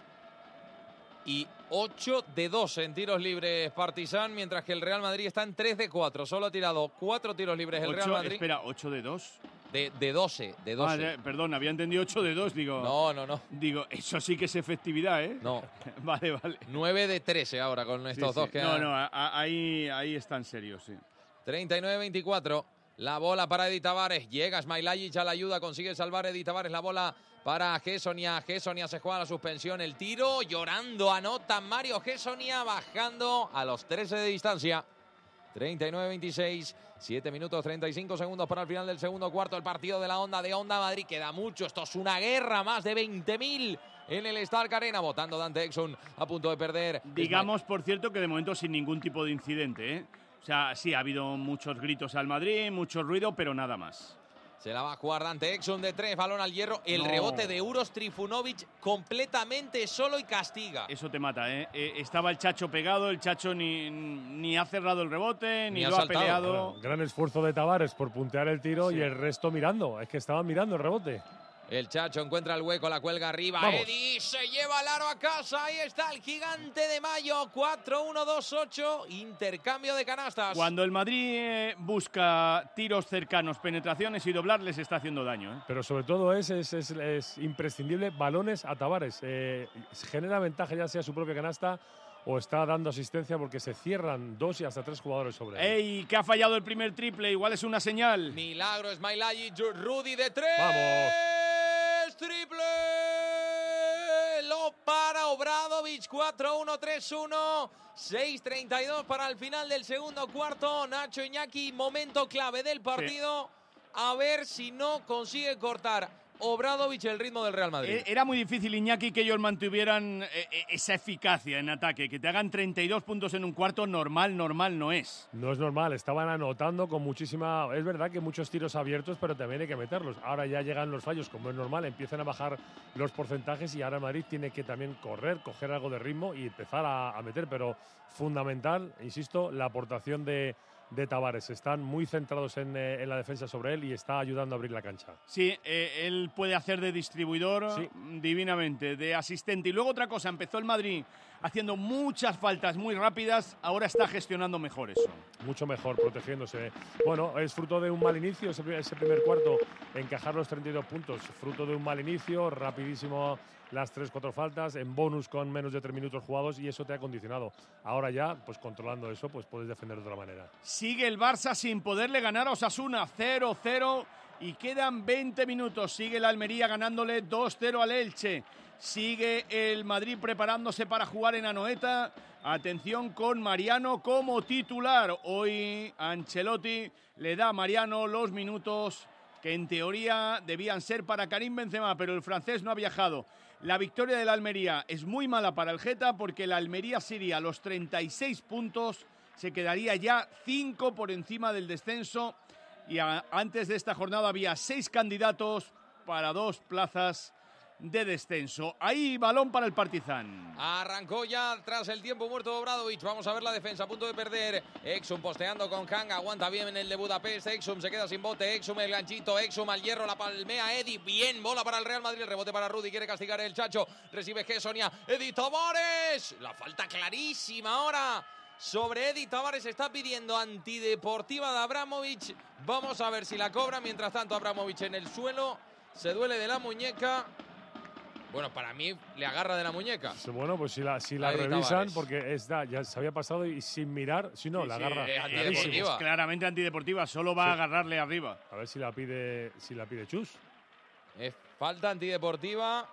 Y 8 de 2 en tiros libres Partizan, mientras que el Real Madrid está en 3 de 4. Solo ha tirado 4 tiros libres el Real Madrid. Espera, 8 de 2. De 12. Perdón, había entendido 8 de 2, digo. No. Digo, eso sí que es efectividad, ¿eh? No. Vale. 9 de 13 ahora con estos dos que ahí están serios, sí. 39-24. La bola para Eddie Tavares. Llega Smilajic a la ayuda, consigue salvar Eddie Tavares. La bola para Gessonia. Gessonia se juega la suspensión. El tiro, llorando, anota Mario Gessonia, bajando a los 13 de distancia. 39-26, 7 minutos 35 segundos para el final del segundo cuarto. El partido de la Onda Madrid. Queda mucho, esto es una guerra, más de 20.000 en el Stark Arena. Votando Dante Exum, a punto de perder. Digamos, por cierto, que de momento sin ningún tipo de incidente, ¿eh? O sea, sí, ha habido muchos gritos al Madrid, mucho ruido, pero nada más. Se la va a jugar Dante Exum de 3, balón al hierro. El rebote de Uros Trifunovic completamente solo y castiga. Eso te mata, ¿eh? Estaba el Chacho pegado, el Chacho ni ha cerrado el rebote, ni lo ha peleado. Bueno, gran esfuerzo de Tavares por puntear el tiro, sí. Y el resto mirando. Es que estaban mirando el rebote. El Chacho encuentra el hueco, la cuelga arriba. Vamos. Eddie se lleva el aro a casa. Ahí está el gigante de Mayo. 4-1-2-8. Intercambio de canastas. Cuando el Madrid busca tiros cercanos, penetraciones y doblar, les está haciendo daño, ¿eh? Pero sobre todo es imprescindible balones a Tavares. Genera ventaja ya sea su propia canasta o está dando asistencia porque se cierran 2 y hasta 3 jugadores sobre él. ¡Ey! Que ha fallado el primer triple. Igual es una señal. Milagro, Smilajic, Rudy de 3. ¡Vamos! Triple, lo para Obradovic, 4-1-3-1, 6:32 para el final del segundo cuarto. Nacho Iñaki, momento clave del partido, sí. A ver si no consigue cortar Obradović el ritmo del Real Madrid. Era muy difícil, Iñaki, que ellos mantuvieran esa eficacia en ataque. Que te hagan 32 puntos en un cuarto, normal no es. No es normal, estaban anotando con muchísima... Es verdad que muchos tiros abiertos, pero también hay que meterlos. Ahora ya llegan los fallos, como es normal, empiezan a bajar los porcentajes y ahora Madrid tiene que también correr, coger algo de ritmo y empezar a meter. Pero fundamental, insisto, la aportación de Tavares. Están muy centrados en la defensa sobre él y está ayudando a abrir la cancha. Sí, él puede hacer de distribuidor divinamente, de asistente. Y luego otra cosa, empezó el Madrid haciendo muchas faltas muy rápidas, ahora está gestionando mejor eso. Mucho mejor, protegiéndose. Bueno, es fruto de un mal inicio, ese primer cuarto, encajar los 32 puntos, fruto de un mal inicio, rapidísimo las 3-4 faltas, en bonus con menos de 3 minutos jugados y eso te ha condicionado. Ahora ya, pues controlando eso, pues puedes defender de otra manera. Sigue el Barça sin poderle ganar a Osasuna, 0-0 y quedan 20 minutos. Sigue el Almería ganándole 2-0 al Elche. Sigue el Madrid preparándose para jugar en Anoeta. Atención con Mariano como titular. Hoy Ancelotti le da a Mariano los minutos que en teoría debían ser para Karim Benzema, pero el francés no ha viajado. La victoria del Almería es muy mala para el Geta porque el Almería se iría a los 36 puntos, se quedaría ya 5 por encima del descenso y antes de esta jornada había 6 candidatos para 2 plazas de descenso. Ahí balón para el Partizan. Arrancó ya tras el tiempo muerto de Obradović. Vamos a ver la defensa a punto de perder. Exum posteando con Kanga, aguanta bien en el de Budapest. Exum se queda sin bote. Exum el ganchito. Exum al hierro, la palmea Edi. Bien, bola para el Real Madrid. El rebote para Rudy. Quiere castigar el Chacho. Recibe Gessonia. Edi Tavares. La falta clarísima ahora sobre Edi Tavares. Está pidiendo antideportiva de Abramovich. Vamos a ver si la cobra. Mientras tanto, Abramovich en el suelo. Se duele de la muñeca. Bueno, para mí le agarra de la muñeca. Bueno, pues si la revisan, Tavares, porque ya se había pasado y sin mirar, si no, la agarra. Antideportiva. Claramente antideportiva, solo va a agarrarle arriba. A ver si la pide Chus. Es falta antideportiva.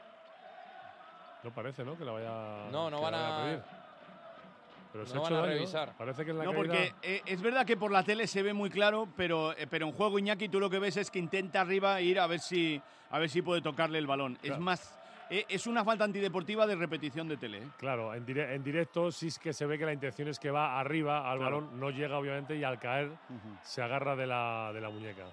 No parece, ¿no? Que la vaya no van a pedir. Pero no van a revisar. Parece que en la caída... porque es verdad que por la tele se ve muy claro, pero en juego, Iñaki, tú lo que ves es que intenta arriba ir a ver si puede tocarle el balón. Claro. Es más, es una falta antideportiva de repetición de tele. Claro, en directo sí es que se ve que la intención es que va arriba al balón, no llega obviamente y al caer se agarra de la muñeca.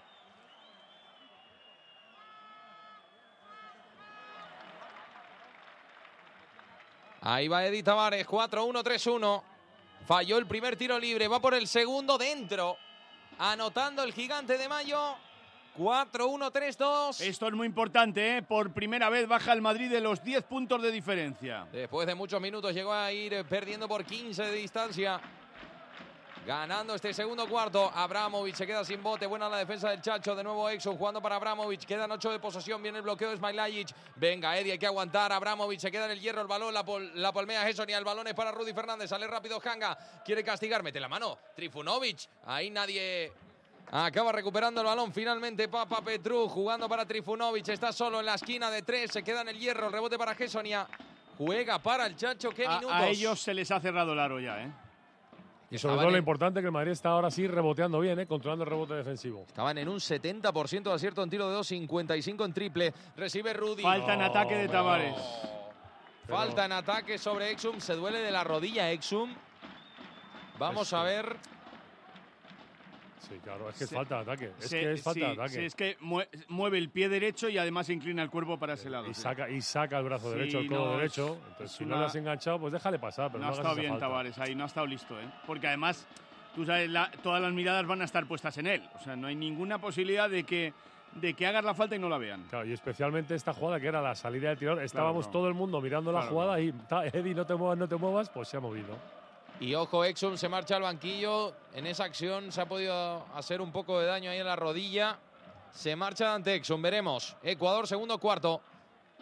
Ahí va Edi Tavares, 4-1-3-1. Falló el primer tiro libre, va por el segundo dentro. Anotando el Gigante de Mayo. 4-1-3-2. Esto es muy importante, ¿eh? Por primera vez baja el Madrid de los 10 puntos de diferencia. Después de muchos minutos llegó a ir perdiendo por 15 de distancia. Ganando este segundo cuarto, Abramovich se queda sin bote. Buena la defensa del Chacho. De nuevo Exum jugando para Abramovich. Quedan 8 de posesión. Viene el bloqueo de Smailagic. Venga, Eddie, hay que aguantar. Abramovich se queda en el hierro. El balón, la palmea Gessonia. El balón es para Rudy Fernández. Sale rápido Kanga. Quiere castigar. Mete la mano. Trifunovic. Ahí nadie... Acaba recuperando el balón finalmente Papa Petru jugando para Trifunovic. Está solo en la esquina de 3. Se queda en el hierro. El rebote para Gessonia. Juega para el Chacho. ¿Qué minutos? A ellos se les ha cerrado el aro ya, ¿eh? Y sobre todo lo importante que el Madrid está ahora sí reboteando bien, controlando el rebote defensivo. Estaban en un 70% de acierto en tiro de 2, 55 en triple. Recibe Rudy. Falta en ataque de Tavares. Falta en ataque sobre Exum. Se duele de la rodilla Exum. Vamos a ver. Sí, claro, es que es falta de ataque. Es falta de ataque. Sí, es que mueve el pie derecho y además inclina el cuerpo para ese lado. Y saca el brazo derecho, el codo derecho. Entonces, si no lo has enganchado, pues déjale pasar. Pero no ha estado bien Tavares ahí, no ha estado listo. Porque además, tú sabes, todas las miradas van a estar puestas en él. O sea, no hay ninguna posibilidad de que hagas la falta y no la vean. Claro, y especialmente esta jugada que era la salida del tirador. Estábamos todo el mundo mirando la jugada y Eddie, no te muevas, pues se ha movido. Y ojo, Exum se marcha al banquillo. En esa acción se ha podido hacer un poco de daño ahí en la rodilla. Se marcha ante Exum, veremos. Ecuador, segundo cuarto.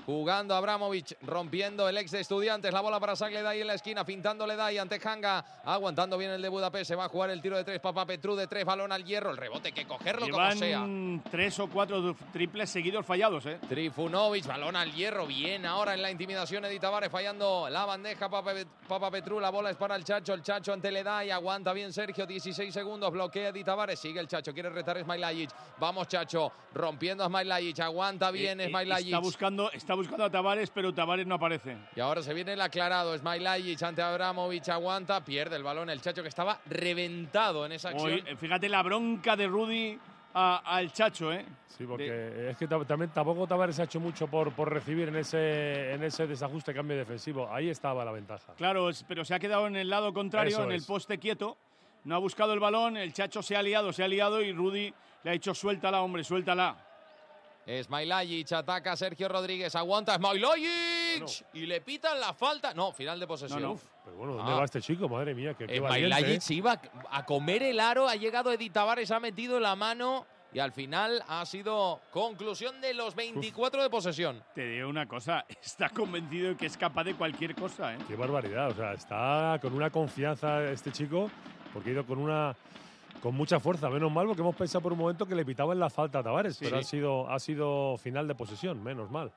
Jugando Abramovich, rompiendo el ex de Estudiantes. La bola para Sagledai en la esquina, fintándole Dai ante Hanga. Aguantando bien el de Budapest. Se va a jugar el tiro de 3. Papapetru de 3. Balón al hierro. El rebote, que cogerlo como sea. Llevan 3 o 4 triples seguidos fallados, ¿eh? Trifunovic, balón al hierro. Bien ahora en la intimidación. Edi Tavares fallando la bandeja. Papapetru, la bola es para el Chacho. El Chacho ante Ledai. Aguanta bien Sergio. 16 segundos. Bloquea Edi Tavares. Sigue el Chacho. Quiere retar Smailagic. Vamos, Chacho. Rompiendo a Smailagic. Aguanta bien Smailagic. Está buscando a Tavares, pero Tavares no aparece. Y ahora se viene el aclarado. Smailagic ante Abramovich. Aguanta. Pierde el balón el Chacho, que estaba reventado en esa acción. Fíjate la bronca de Rudy al Chacho, ¿eh? Sí, porque es que también tampoco Tavares ha hecho mucho por recibir en ese desajuste cambio defensivo. Ahí estaba la ventaja. Claro, pero se ha quedado en el lado contrario, en el poste quieto. No ha buscado el balón, el Chacho se ha liado y Rudy le ha dicho suéltala, hombre, suéltala. Smailagic ataca a Sergio Rodríguez, aguanta Smailagic y le pitan la falta. No, final de posesión. No. Pero bueno, ¿dónde va este chico? Madre mía, qué Smailagic se iba a comer el aro, ha llegado Edi Tavares, ha metido la mano y al final ha sido conclusión de los 24 de posesión. Te digo una cosa, está convencido de que es capaz de cualquier cosa, ¿eh? Qué barbaridad, o sea, está con una confianza este chico, porque ha ido con mucha fuerza. Menos mal, porque hemos pensado por un momento que le pitaban la falta a Tavares, pero ha sido final de posesión, menos mal.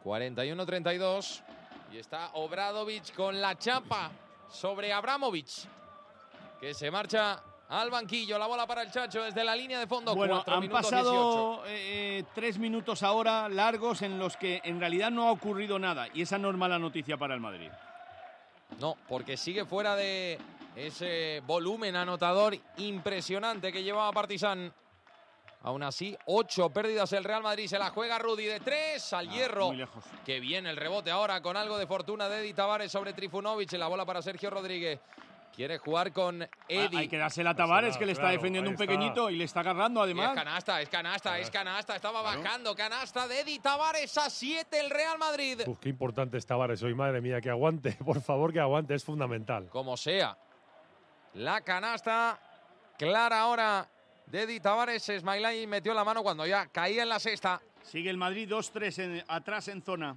41-32 y está Obradovic con la chapa sobre Abramovich, que se marcha al banquillo. La bola para el Chacho desde la línea de fondo. Bueno, 4 han minutos pasado 3 minutos ahora largos en los que en realidad no ha ocurrido nada, y esa no es mala noticia para el Madrid. No, porque sigue fuera de ese volumen anotador impresionante que llevaba Partizan. Aún así, 8 pérdidas el Real Madrid. Se la juega Rudy de 3 al hierro. Muy lejos. Que viene el rebote ahora con algo de fortuna de Edi Tavares sobre Trifunovic. La bola para Sergio Rodríguez. Quiere jugar con Edi. Hay que dársela a Tavares, que le está defendiendo un pequeñito y le está agarrando además. Es canasta. Estaba bajando. Canasta de Edi Tavares a 7 el Real Madrid. Qué importante es Tavares hoy, madre mía. Que aguante, por favor, que aguante. Es fundamental. Como sea. La canasta clara ahora de Edi Tavares. Smailagic metió la mano cuando ya caía en la sexta. Sigue el Madrid 2-3 atrás en zona.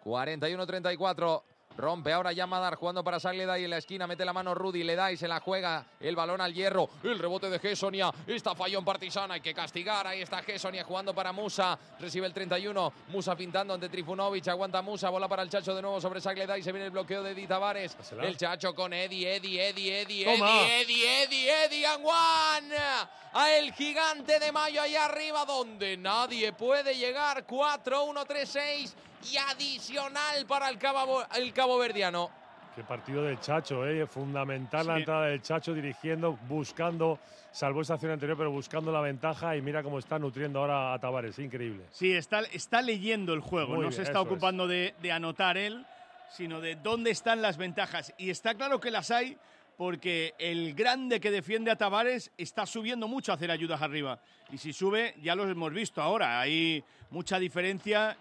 41-34. Rompe ahora ya Madar jugando para Sagledai en la esquina. Mete la mano Rudy, le da y se la juega. El balón al hierro. El rebote de Gessonia. Está fallo en Partizan. Hay que castigar. Ahí está Gessonia jugando para Musa. Recibe el 31. Musa pintando ante Trifunovic. Aguanta Musa. Bola para el Chacho de nuevo sobre Sagledai. Se viene el bloqueo de Edi Tavares. El Chacho con Edi and one. A el gigante de Mayo allá arriba donde nadie puede llegar. 4-1-3-6. Y adicional para el caboverdiano. Qué partido del Chacho, fundamental la entrada del Chacho, dirigiendo, buscando, salvó esa acción anterior, pero buscando la ventaja, y mira cómo está nutriendo ahora a Tavares, increíble. Sí, está leyendo el juego, Muy no bien, se está ocupando de anotar él, sino de dónde están las ventajas. Y está claro que las hay, porque el grande que defiende a Tavares está subiendo mucho a hacer ayudas arriba. Y si sube, ya lo hemos visto ahora, hay mucha diferencia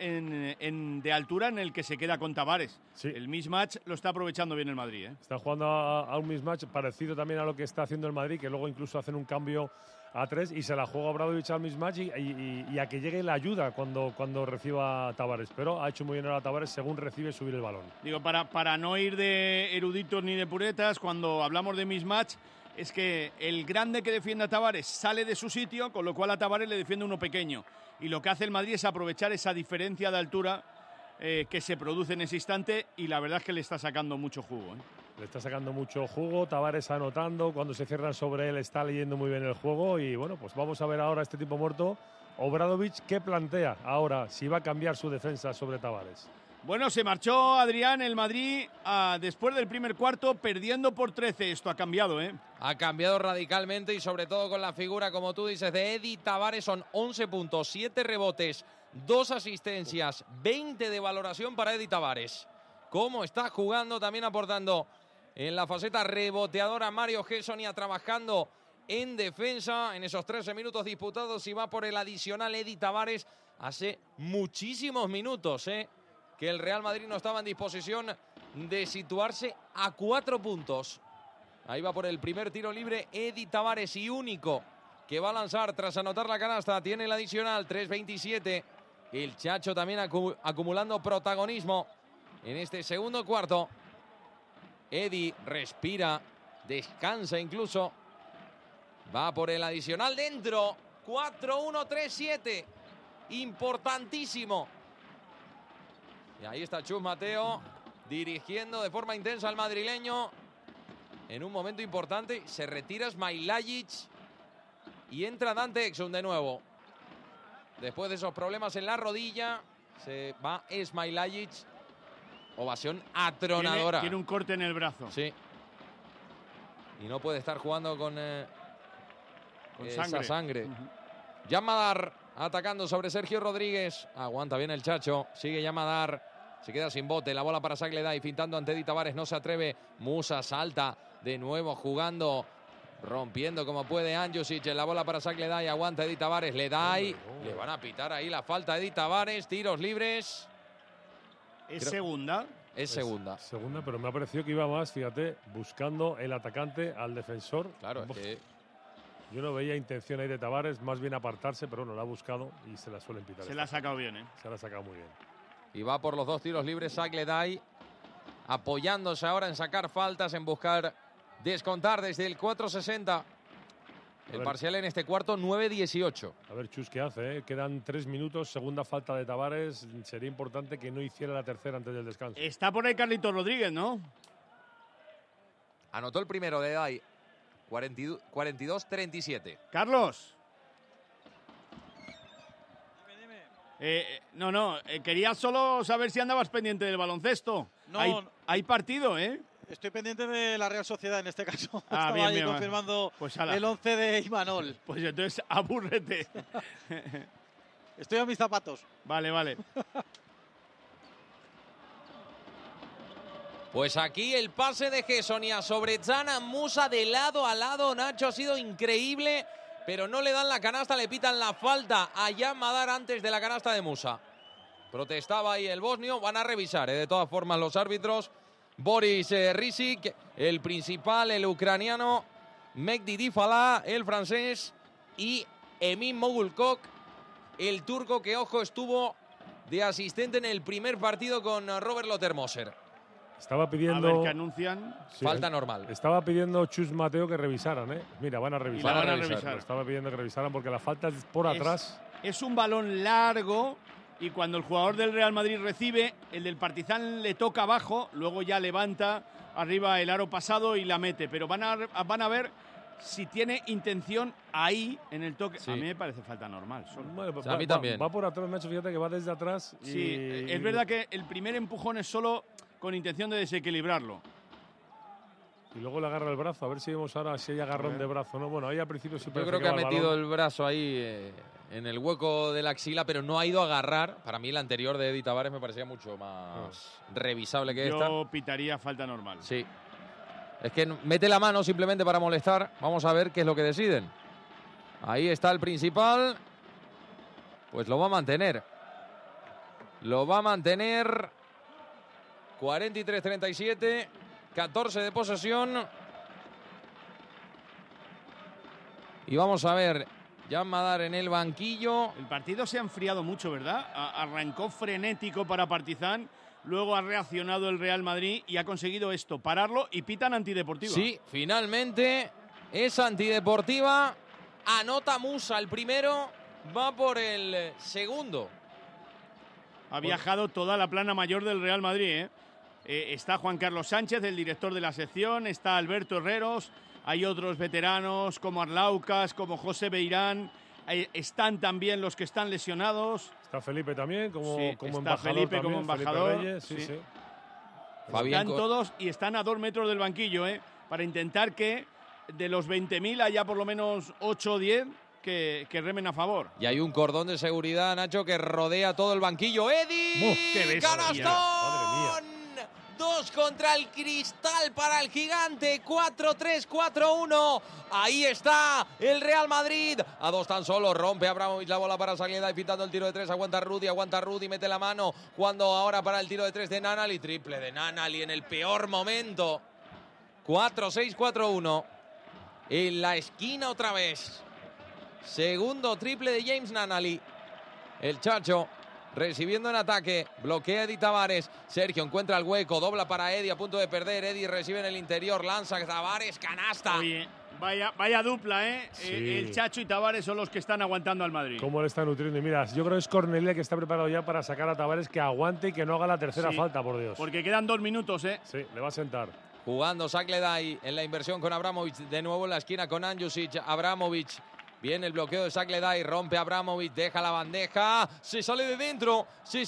de altura en el que se queda con Tavares. Sí. El mismatch lo está aprovechando bien el Madrid, ¿eh? Está jugando a un mismatch parecido también a lo que está haciendo el Madrid, que luego incluso hacen un cambio a 3 y se la juega Obradovic al mismatch y a que llegue la ayuda cuando reciba a Tavares. Pero ha hecho muy bien ahora Tavares según recibe subir el balón. Digo, para no ir de eruditos ni de puretas, cuando hablamos de mismatch, es que el grande que defiende a Tavares sale de su sitio, con lo cual a Tavares le defiende uno pequeño. Y lo que hace el Madrid es aprovechar esa diferencia de altura que se produce en ese instante, y la verdad es que le está sacando mucho jugo, ¿eh? Le está sacando mucho jugo, Tavares anotando, cuando se cierran sobre él está leyendo muy bien el juego, y bueno, pues vamos a ver ahora este tiempo muerto. Obradovic, ¿qué plantea ahora? Si va a cambiar su defensa sobre Tavares. Bueno, se marchó Adrián, el Madrid, después del primer cuarto, perdiendo por 13. Esto ha cambiado, ¿eh? Ha cambiado radicalmente, y sobre todo con la figura, como tú dices, de Edi Tavares. Son 11 puntos, 7 rebotes, 2 asistencias, 20 de valoración para Edi Tavares. Cómo está jugando, también aportando en la faceta reboteadora Mario Gessonia, trabajando en defensa en esos 13 minutos disputados, y va por el adicional Edi Tavares. Hace muchísimos minutos, que el Real Madrid no estaba en disposición de situarse a 4 puntos. Ahí va por el primer tiro libre Edi Tavares, y único que va a lanzar tras anotar la canasta. Tiene el adicional, 3:27 El Chacho también acumulando protagonismo en este segundo cuarto. Eddie respira, descansa incluso. Va por el adicional dentro. 4-1-3-7. Importantísimo. Y ahí está Chus Mateo dirigiendo de forma intensa al madrileño. En un momento importante se retira Smailagic y entra Dante Exum de nuevo. Después de esos problemas en la rodilla, se va Smailagic. Ovación atronadora. Tiene un corte en el brazo. Sí. Y no puede estar jugando con esa sangre. Jan Madar atacando sobre Sergio Rodríguez. Aguanta bien el Chacho. Sigue Jan Madar. Se queda sin bote. La bola para Sagledai. Fintando ante Eddie Tavares. No se atreve. Musa salta de nuevo jugando. Rompiendo como puede Andjusic. La bola para Sagledai. Aguanta Eddie Tavares. Le van a pitar ahí la falta a Eddie Tavares. Tiros libres. ¿Es segunda? Es segunda. Segunda, pero me ha parecido que iba más, fíjate, buscando el atacante al defensor. Claro, es que yo no veía intención ahí de Tavares, más bien apartarse, pero bueno, la ha buscado y se la suelen pitar. Se la ha sacado bien, ¿eh? Se la ha sacado muy bien. Y va por los 2 tiros libres Sagledai, apoyándose ahora en sacar faltas, en buscar descontar desde el 4.60. El parcial en este cuarto, 9-18. A ver, Chus, ¿qué hace? Quedan 3 minutos, segunda falta de Tavares. Sería importante que no hiciera la tercera antes del descanso. Está por ahí Carlitos Rodríguez, ¿no? Anotó el primero de Dai. 42-37. Carlos. No, quería solo saber si andabas pendiente del baloncesto. No, hay partido, ¿eh? Estoy pendiente de la Real Sociedad en este caso. Ah, Estaba ahí confirmando pues el 11 de Imanol. Pues entonces abúrrete. Estoy a mis zapatos. Vale. Pues aquí el pase de Gessonia sobre Zana Musa de lado a lado. Nacho, ha sido increíble, pero no le dan la canasta, le pitan la falta a Jan Madar antes de la canasta de Musa. Protestaba ahí el bosnio, van a revisar, de todas formas los árbitros. Boris Risic, el principal, el ucraniano, Mehdi Difala, el francés, y Emin Mogulkok, el turco que, ojo, estuvo de asistente en el primer partido con Robert Lothar-Moser. Estaba pidiendo... A ver qué anuncian. Sí, falta normal. Estaba pidiendo Chus Mateo que revisaran, ¿eh? Mira, van a revisar. Van a revisar. Estaba pidiendo que revisaran porque la falta es por atrás. Es un balón largo y cuando el jugador del Real Madrid recibe, el del Partizan le toca abajo, luego ya levanta arriba el aro pasado y la mete. Pero van a ver si tiene intención ahí en el toque. Sí. A mí me parece falta normal. Bueno, a mí también. Va por atrás, Nacho, fíjate que va desde atrás. Sí, es verdad que el primer empujón es solo con intención de desequilibrarlo. Y luego le agarra el brazo, a ver si vemos ahora si hay agarrón de brazo, ¿no? Bueno, ahí al principio sí parece Yo creo que ha metido balón. el brazo ahí en el hueco de la axila, pero no ha ido a agarrar. Para mí el anterior de Eddie Tavares me parecía mucho más revisable que esta. Yo pitaría falta normal. Sí. Es que mete la mano simplemente para molestar. Vamos a ver qué es lo que deciden. Ahí está el principal. Pues lo va a mantener. Lo va a mantener. 43-37. 14 de posesión. Y vamos a ver. Jan Madar en el banquillo. El partido se ha enfriado mucho, ¿verdad? Arrancó frenético para Partizan. Luego ha reaccionado el Real Madrid y ha conseguido esto, pararlo, y pitan antideportiva. Sí, finalmente es antideportiva. Anota Musa el primero, va por el segundo. Ha viajado toda la plana mayor del Real Madrid, ¿eh? Está Juan Carlos Sánchez, el director de la sección, está Alberto Herreros, hay otros veteranos como Arlaucas, como José Beirán, están también los que están lesionados. Está Felipe también, como está embajador. Felipe también, como embajador. Felipe Reyes, sí. Están todos y están a 2 metros del banquillo, para intentar que de los 20.000 haya por lo menos 8 o 10 que remen a favor. Y hay un cordón de seguridad, Nacho, que rodea todo el banquillo. ¡Eddie! ¡Qué bestia! ¡Canastón! ¡Madre mía! 2 contra el cristal para el gigante. 4-3, 4-1. Ahí está el Real Madrid. A 2 tan solo. Rompe Abramovich la bola para Sagledai, pintando el tiro de 3. Aguanta Rudy, mete la mano. Cuando ahora para el tiro de 3 de Nanali. Triple de Nanali en el peor momento. 4-6, 4-1. En la esquina otra vez. Segundo triple de James Nanali. El Chacho recibiendo en ataque, bloquea Eddie Tavares, Sergio encuentra el hueco, dobla para Eddie, a punto de perder, Eddie recibe en el interior, lanza Tavares, canasta. Oye, vaya dupla, ¿eh? Sí. El Chacho y Tavares son los que están aguantando al Madrid. ¿Cómo le está nutriendo? Y mira, yo creo que es Cornelia que está preparado ya para sacar a Tavares, que aguante y que no haga la tercera falta, por Dios. Porque quedan 2 minutos, ¿eh? Sí, le va a sentar. Jugando Sagledai en la inversión con Abramovic, de nuevo en la esquina con Anjusic, Abramovic. Viene el bloqueo de Sagledai, rompe Abramovic, deja la bandeja, se sale de dentro,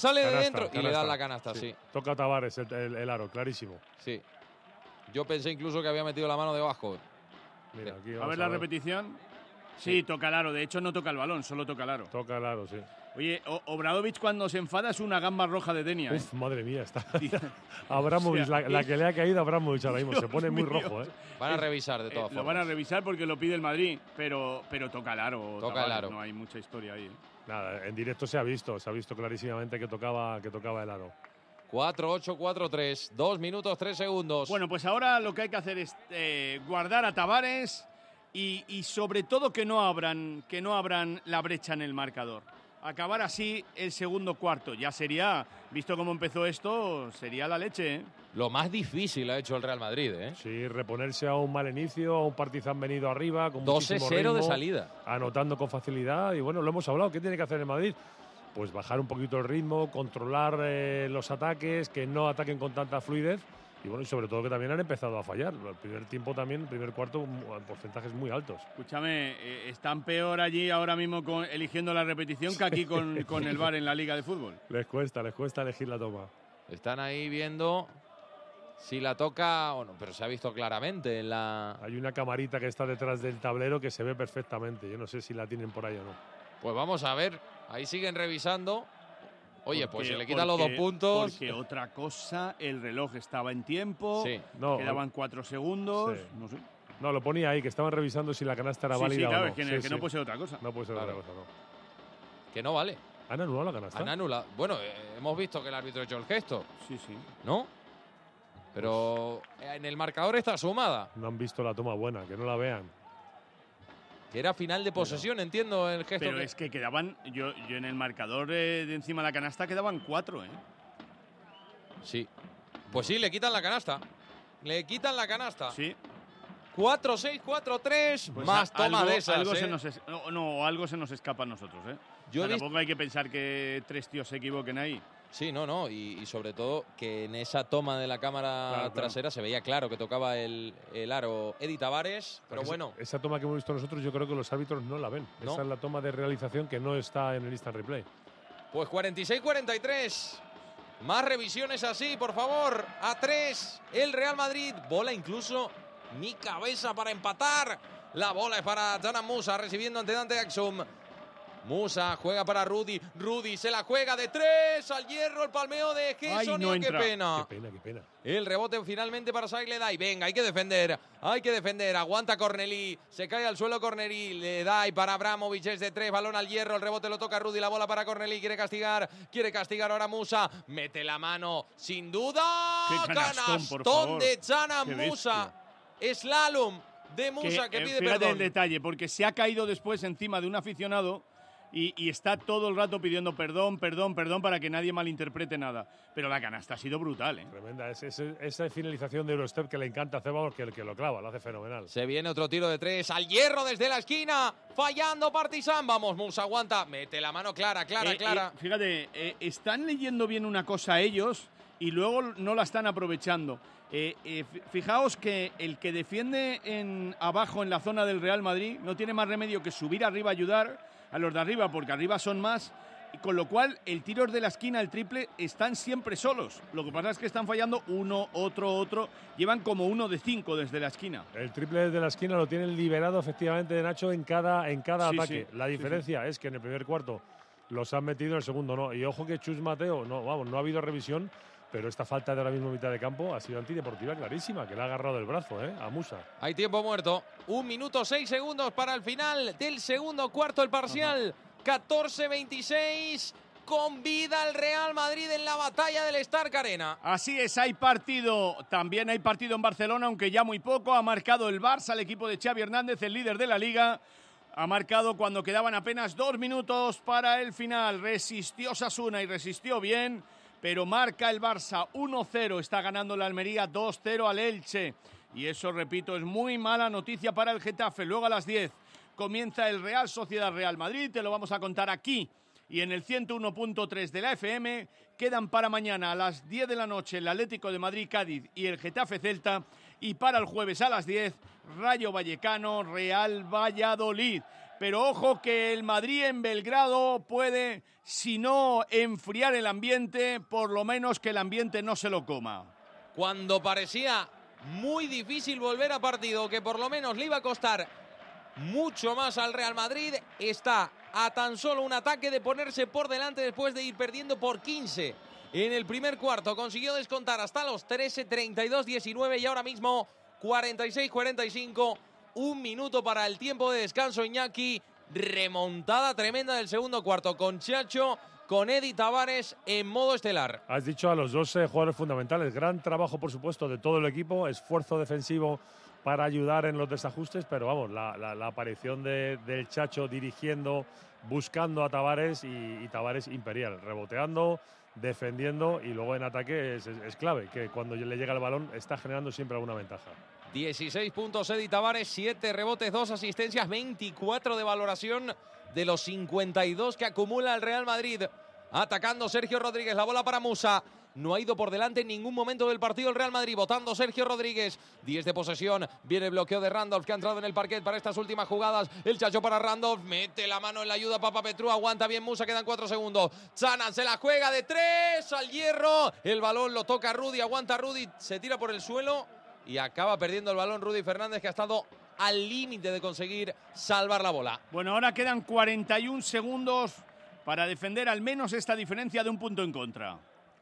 y le dan la canasta, sí. Toca a Tavares el aro, clarísimo. Sí. Yo pensé incluso que había metido la mano debajo. Mira, aquí a ver la repetición. Sí, toca el aro. De hecho, no toca el balón, solo toca el aro. Toca el aro, sí. Oye, Obradovic cuando se enfada es una gamba roja de Denia. Uf, madre mía, está. Abramovic, o sea, la que le ha caído a Abramovic ahora mismo, se pone muy rojo, ¿eh? Van a revisar de todas formas. Lo van a revisar porque lo pide el Madrid, pero toca el aro. Toca el aro. No hay mucha historia ahí. Nada, en directo se ha visto clarísimamente que tocaba el aro. 4-8, 4-3, 2 minutos, 3 segundos. Bueno, pues ahora lo que hay que hacer es guardar a Tavares y sobre todo que no abran la brecha en el marcador. Acabar así el segundo cuarto. Ya sería, visto cómo empezó esto, sería la leche, ¿eh? Lo más difícil ha hecho el Real Madrid, ¿eh? Sí, reponerse a un mal inicio, a un Partizan venido arriba, con muchísimo 12-0 ritmo, de salida. anotando con facilidad. Y bueno, lo hemos hablado. ¿Qué tiene que hacer el Madrid? Pues bajar un poquito el ritmo, controlar los ataques, que no ataquen con tanta fluidez. Y bueno, y sobre todo que también han empezado a fallar. El primer tiempo también, el primer cuarto, porcentajes muy altos. Escúchame, están peor allí ahora mismo eligiendo la repetición que aquí con el VAR en la Liga de Fútbol. Les cuesta elegir la toma. Están ahí viendo si la toca o no, pero se ha visto claramente en la... Hay una camarita que está detrás del tablero que se ve perfectamente. Yo no sé si la tienen por ahí o no. Pues vamos a ver, ahí siguen revisando. Oye, pues se le quitan los 2 puntos. Porque otra cosa, el reloj estaba en tiempo, sí. Quedaban 4 segundos, sí. No sé. No, lo ponía ahí, que estaban revisando si la canasta era válida claro, o no. Es que no puede ser otra cosa. No puede ser otra cosa, no. Que no vale. ¿Han anulado la canasta? Han anulado. Bueno, hemos visto que el árbitro ha hecho el gesto. Sí. ¿No? Pero en el marcador está sumada. No han visto la toma buena, que no la vean. Que era final de posesión, entiendo el gesto. Pero es que quedaban, yo en el marcador de encima de la canasta quedaban 4, ¿eh? Sí. Pues sí, le quitan la canasta. Le quitan la canasta. Sí. 4-6, 4-3, pues más toma algo, de esas, algo ¿eh? Algo se nos escapa a nosotros, ¿eh? Tampoco hay que pensar que 3 tíos se equivoquen ahí. Sí, no, y sobre todo que en esa toma de la cámara trasera se veía claro que tocaba el aro Eddie Tavares, pero bueno. Esa toma que hemos visto nosotros yo creo que los árbitros no la ven. ¿No? Esa es la toma de realización que no está en el instant replay. Pues 46-43. Más revisiones así, por favor. A 3, el Real Madrid. Bola incluso ni cabeza para empatar. La bola es para Dzanan Musa, recibiendo ante Dante Axum. Musa juega para Rudy. Rudy se la juega de 3 al hierro. El palmeo de Gerson. No ¡Qué pena! Qué pena. El rebote finalmente para Sagledai. Venga, hay que defender. Aguanta Cornelí. Se cae al suelo Cornelí. Le da y para Abramovic es de 3. Balón al hierro. El rebote lo toca Rudy. La bola para Cornelí. Quiere castigar ahora Musa. Mete la mano sin duda. ¡Qué canastón, por Canastón favor! de Dzanan Musa. Slalom de Musa que pide fíjate perdón. el detalle, porque se ha caído después encima de un aficionado y está todo el rato pidiendo perdón para que nadie malinterprete nada. Pero la canasta ha sido brutal, ¿eh? Tremenda. Esa finalización de Eurostep que le encanta hacer, vamos, que el que lo clava, lo hace fenomenal. Se viene otro tiro de 3 al hierro desde la esquina. Fallando Partizan. Vamos, Musa aguanta. Mete la mano clara. Fíjate, están leyendo bien una cosa ellos y luego no la están aprovechando. Fijaos que el que defiende abajo en la zona del Real Madrid no tiene más remedio que subir arriba a ayudar a los de arriba, porque arriba son más, y con lo cual el tiro de la esquina, el triple, están siempre solos. Lo que pasa es que están fallando uno, otro, llevan como 1 de 5 desde la esquina. El triple desde la esquina lo tienen liberado efectivamente de Nacho en cada ataque. La diferencia es que en el primer cuarto los han metido, en el segundo no. Y ojo que Chus Mateo, no ha habido revisión, pero esta falta de ahora mismo mitad de campo ha sido antideportiva clarísima, que le ha agarrado el brazo a Musa. Hay tiempo muerto. 1 minuto 6 segundos para el final del segundo cuarto. El parcial 14-26. Con vida el Real Madrid en la batalla del Stark Arena. Así es, hay partido. También hay partido en Barcelona, aunque ya muy poco. Ha marcado el Barça, el equipo de Xavi Hernández, el líder de la Liga. Ha marcado cuando quedaban apenas 2 minutos para el final. Resistió Osasuna y resistió bien, pero marca el Barça 1-0. Está ganando la Almería 2-0 al Elche. Y eso, repito, es muy mala noticia para el Getafe. Luego a las 10 comienza el Real Sociedad Real Madrid. Te lo vamos a contar aquí y en el 101.3 de la FM. Quedan para mañana a las 10 de la noche el Atlético de Madrid Cádiz y el Getafe Celta. Y para el jueves a las 10, Rayo Vallecano Real Valladolid. Pero ojo que el Madrid en Belgrado puede, si no enfriar el ambiente, por lo menos que el ambiente no se lo coma. Cuando parecía muy difícil volver a partido, que por lo menos le iba a costar mucho más al Real Madrid, está a tan solo un ataque de ponerse por delante después de ir perdiendo por 15 en el primer cuarto. Consiguió descontar hasta los 13, 32-19 y ahora mismo 46-45. Un minuto para el tiempo de descanso, Iñaki. Remontada tremenda del segundo cuarto con Chacho, con Edi Tavares en modo estelar. Has dicho a los dos jugadores fundamentales. Gran trabajo, por supuesto, de todo el equipo. Esfuerzo defensivo para ayudar en los desajustes, pero vamos, la aparición del Chacho dirigiendo, buscando a Tavares y Tavares imperial, reboteando, defendiendo y luego en ataque es clave, que cuando le llega el balón está generando siempre alguna ventaja. 16 puntos Edi Tavares, 7 rebotes, 2 asistencias, 24 de valoración de los 52 que acumula el Real Madrid. Atacando Sergio Rodríguez, la bola para Musa. No ha ido por delante en ningún momento del partido el Real Madrid, votando Sergio Rodríguez. 10 de posesión, viene el bloqueo de Randolph, que ha entrado en el parquet para estas últimas jugadas. El Chacho para Randolph, mete la mano en la ayuda Papa Petru, aguanta bien Musa, quedan 4 segundos. Chanan se la juega de 3 al hierro. El balón lo toca Rudy, aguanta Rudy, se tira por el suelo y acaba perdiendo el balón Rudy Fernández, que ha estado al límite de conseguir salvar la bola. Bueno, ahora quedan 41 segundos para defender al menos esta diferencia de un punto en contra.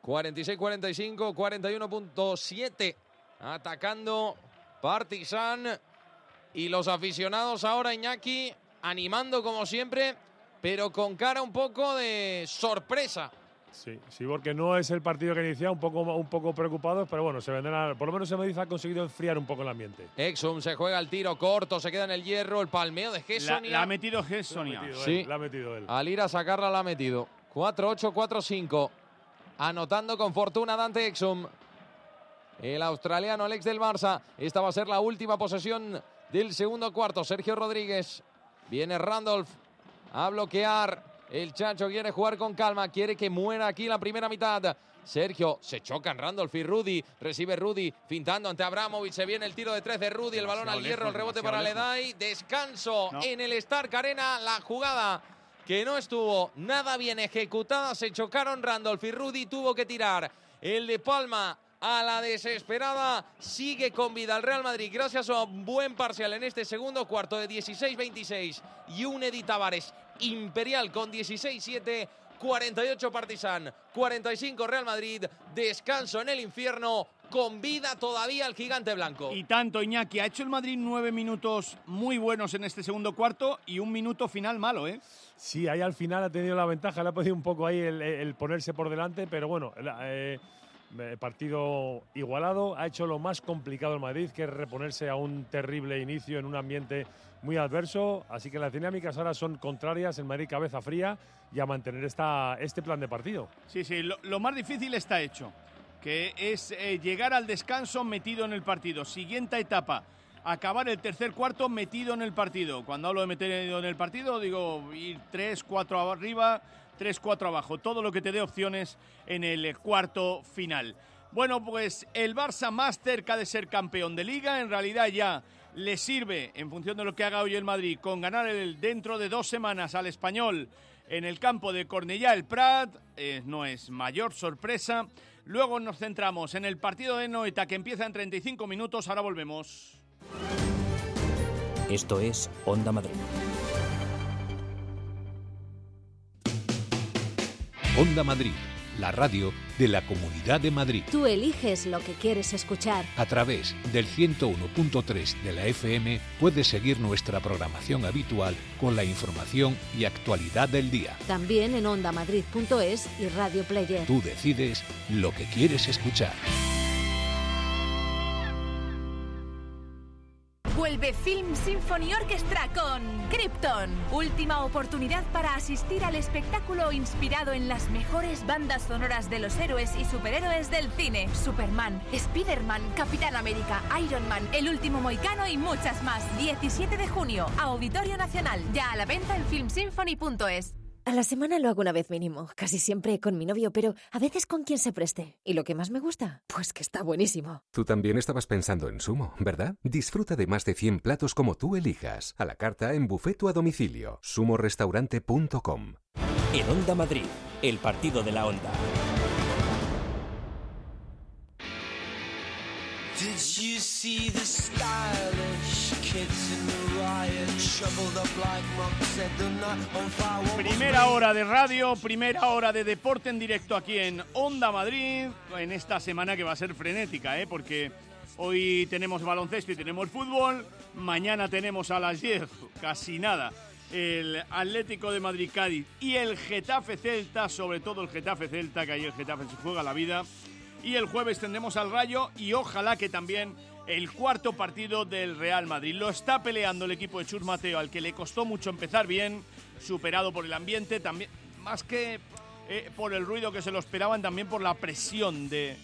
46-45, 41.7. Atacando Partizan. Y los aficionados ahora, Iñaki, animando como siempre, pero con cara un poco de sorpresa. Sí, porque no es el partido que inicia, un poco preocupados, pero bueno, por lo menos el Madrid ha conseguido enfriar un poco el ambiente. Exum se juega el tiro corto, se queda en el hierro, el palmeo de Gessonia. La ha metido Gessonia. Sí, la ha metido él. Al ir a sacarla la ha metido. 4-8, 4-5. Anotando con fortuna Dante Exum. El australiano, el ex del Barça. Esta va a ser la última posesión del segundo cuarto. Sergio Rodríguez. Viene Randolph a bloquear. El Chacho quiere jugar con calma. Quiere que muera aquí la primera mitad. Sergio, se chocan Randolph y Rudy. Recibe Rudy, fintando ante Abramovich. Se viene el tiro de 3 de Rudy. El balón al hierro, el rebote para Ledai. Descanso en el Stark Arena. La jugada que no estuvo nada bien ejecutada. Se chocaron Randolph y Rudy. Tuvo que tirar el de Palma a la desesperada. Sigue con vida el Real Madrid gracias a un buen parcial en este segundo cuarto de 16-26 y un Edi Tavares imperial con 16-7. 48 Partizan, 45 Real Madrid. Descanso en el infierno, con vida todavía el gigante blanco. Y tanto, Iñaki, ha hecho el Madrid 9 minutos muy buenos en este segundo cuarto y un minuto final malo, ¿eh? Sí, ahí al final ha tenido la ventaja, le ha podido un poco ahí el ponerse por delante, pero bueno, partido igualado. Ha hecho lo más complicado el Madrid, que es reponerse a un terrible inicio en un ambiente muy adverso, así que las dinámicas ahora son contrarias. El Madrid cabeza fría y a mantener este plan de partido. Sí, lo más difícil está hecho, que es llegar al descanso metido en el partido. Siguiente etapa, acabar el tercer cuarto metido en el partido. Cuando hablo de metido en el partido, digo ir 3-4 arriba, 3-4 abajo, todo lo que te dé opciones en el cuarto final. Bueno, pues el Barça más cerca de ser campeón de Liga, en realidad ya le sirve, en función de lo que haga hoy el Madrid, con ganar dentro de 2 semanas al Español en el campo de Cornellà el Prat. No es mayor sorpresa. Luego nos centramos en el partido de Noeta, que empieza en 35 minutos. Ahora volvemos. Esto es Onda Madrid. Onda Madrid, la radio de la Comunidad de Madrid. Tú eliges lo que quieres escuchar. A través del 101.3 de la FM puedes seguir nuestra programación habitual con la información y actualidad del día. También en ondamadrid.es y Radio Player. Tú decides lo que quieres escuchar. Vuelve The Film Symphony Orchestra con Krypton. Última oportunidad para asistir al espectáculo inspirado en las mejores bandas sonoras de los héroes y superhéroes del cine. Superman, Spider-Man, Capitán América, Iron Man, El Último Mohicano y muchas más. 17 de junio, Auditorio Nacional. Ya a la venta en filmsymphony.es. A la semana lo hago una vez mínimo, casi siempre con mi novio, pero a veces con quien se preste. ¿Y lo que más me gusta? Pues que está buenísimo. Tú también estabas pensando en Sumo, ¿verdad? Disfruta de más de 100 platos como tú elijas, a la carta, en buffet o a domicilio. sumorestaurante.com. En Onda Madrid, el partido de la Onda. Did you see the stylish kids in the riot shoveled up like monks said they're not on fire? Primera hora de radio, primera hora de deporte en directo aquí en Onda Madrid, en esta semana que va a ser frenética, porque hoy tenemos baloncesto y tenemos fútbol, mañana tenemos a las 10, casi nada, el Atlético de Madrid-Cádiz y el Getafe-Celta, sobre todo el Getafe-Celta, que ahí el Getafe se juega la vida. Y el jueves tendremos al Rayo y ojalá que también el cuarto partido del Real Madrid. Lo está peleando el equipo de Chus Mateo, al que le costó mucho empezar bien, superado por el ambiente, también más que por el ruido que se lo esperaban, también por la presión de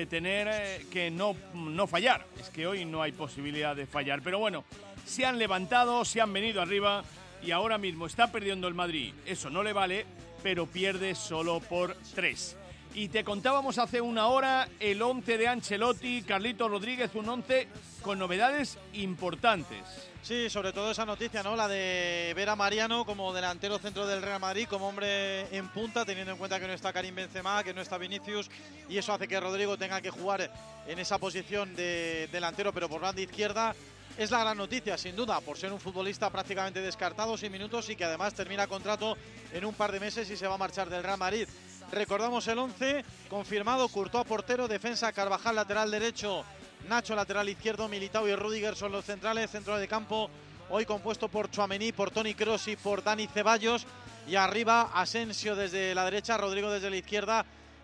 tener que no fallar. Es que hoy no hay posibilidad de fallar. Pero bueno, se han levantado, se han venido arriba y ahora mismo está perdiendo el Madrid. Eso no le vale, pero pierde solo por 3. Y te contábamos hace una hora el 11 de Ancelotti, Carlito Rodríguez, un 11 con novedades importantes. Sí, sobre todo esa noticia, ¿no? La de ver a Mariano como delantero centro del Real Madrid, como hombre en punta, teniendo en cuenta que no está Karim Benzema, que no está Vinicius, y eso hace que Rodrigo tenga que jugar en esa posición de delantero, pero por banda izquierda. Es la gran noticia, sin duda, por ser un futbolista prácticamente descartado, sin minutos, y que además termina contrato en un par de meses y se va a marchar del Real Madrid. Recordamos el 11, confirmado: Courtois portero, defensa Carvajal lateral derecho, Nacho lateral izquierdo, Militao y Rüdiger son los centrales, centro de campo hoy compuesto por Tchouaméni, por Toni Kroos y por Dani Ceballos, y arriba Asensio desde la derecha, Rodrigo desde la izquierda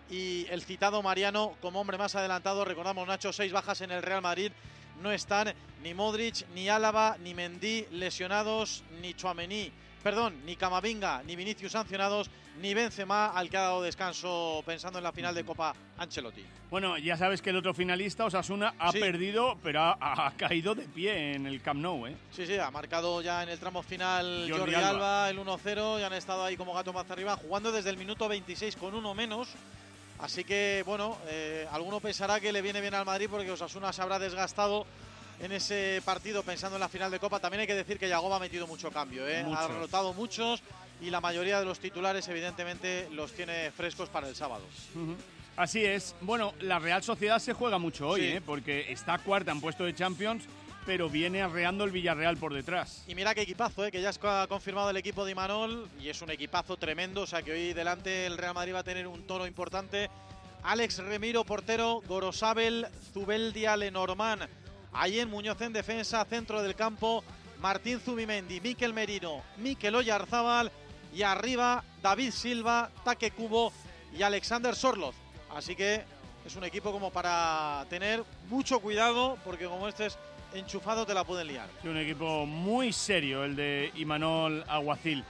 y el citado Mariano como hombre más adelantado. Recordamos, Nacho, 6 bajas en el Real Madrid, no están ni Modric, ni Álava, ni Mendy lesionados, ni Tchouaméni, ni Camavinga, ni Vinicius sancionados, ni Benzema, al que ha dado descanso pensando en la final de Copa Ancelotti. Bueno, ya sabes que el otro finalista, Osasuna, ha perdido, pero ha caído de pie en el Camp Nou, Sí, ha marcado ya en el tramo final Jordi Alba el 1-0, y han estado ahí como gato más arriba, jugando desde el minuto 26 con uno menos. Así que, bueno, alguno pensará que le viene bien al Madrid porque Osasuna se habrá desgastado en ese partido pensando en la final de Copa. También hay que decir que Yagoba ha metido mucho cambio, ha rotado muchos, y la mayoría de los titulares evidentemente los tiene frescos para el sábado. Así es. Bueno, la Real Sociedad se juega mucho hoy, porque está cuarta en puesto de Champions, pero viene arreando el Villarreal por detrás. Y mira qué equipazo, que ya ha confirmado el equipo de Imanol, y es un equipazo tremendo, o sea que hoy delante el Real Madrid va a tener un tono importante. Alex Remiro, portero, Gorosabel, Zubeldia, Lenormand, Ayen Muñoz en defensa, centro del campo, Martín Zubimendi, Mikel Merino, Mikel Oyarzábal, y arriba David Silva, Take Kubo y Alexander Sorloth. Así que es un equipo como para tener mucho cuidado, porque como estés enchufado te la pueden liar. Sí, un equipo muy serio el de Imanol Alguacil.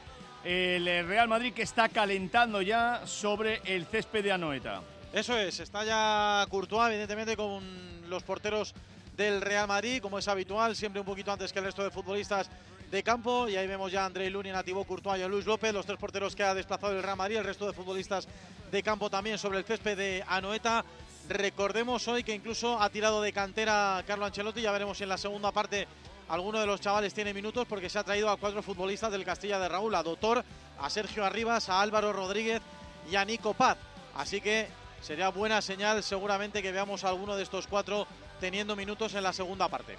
El Real Madrid que está calentando ya sobre el césped de Anoeta. Eso es, está ya Courtois, evidentemente, con los porteros del Real Madrid, como es habitual, siempre un poquito antes que el resto de futbolistas de campo, y ahí vemos ya a André Lunin, a Thibaut Courtois y a Luis López, los 3 porteros que ha desplazado el Real Madrid, el resto de futbolistas de campo también sobre el césped de Anoeta. Recordemos hoy que incluso ha tirado de cantera Carlo Ancelotti, ya veremos si en la segunda parte alguno de los chavales tiene minutos, porque se ha traído a 4 futbolistas del Castilla de Raúl, a Dotor, a Sergio Arribas, a Álvaro Rodríguez y a Nico Paz. Así que sería buena señal seguramente que veamos a alguno de estos 4 teniendo minutos en la segunda parte.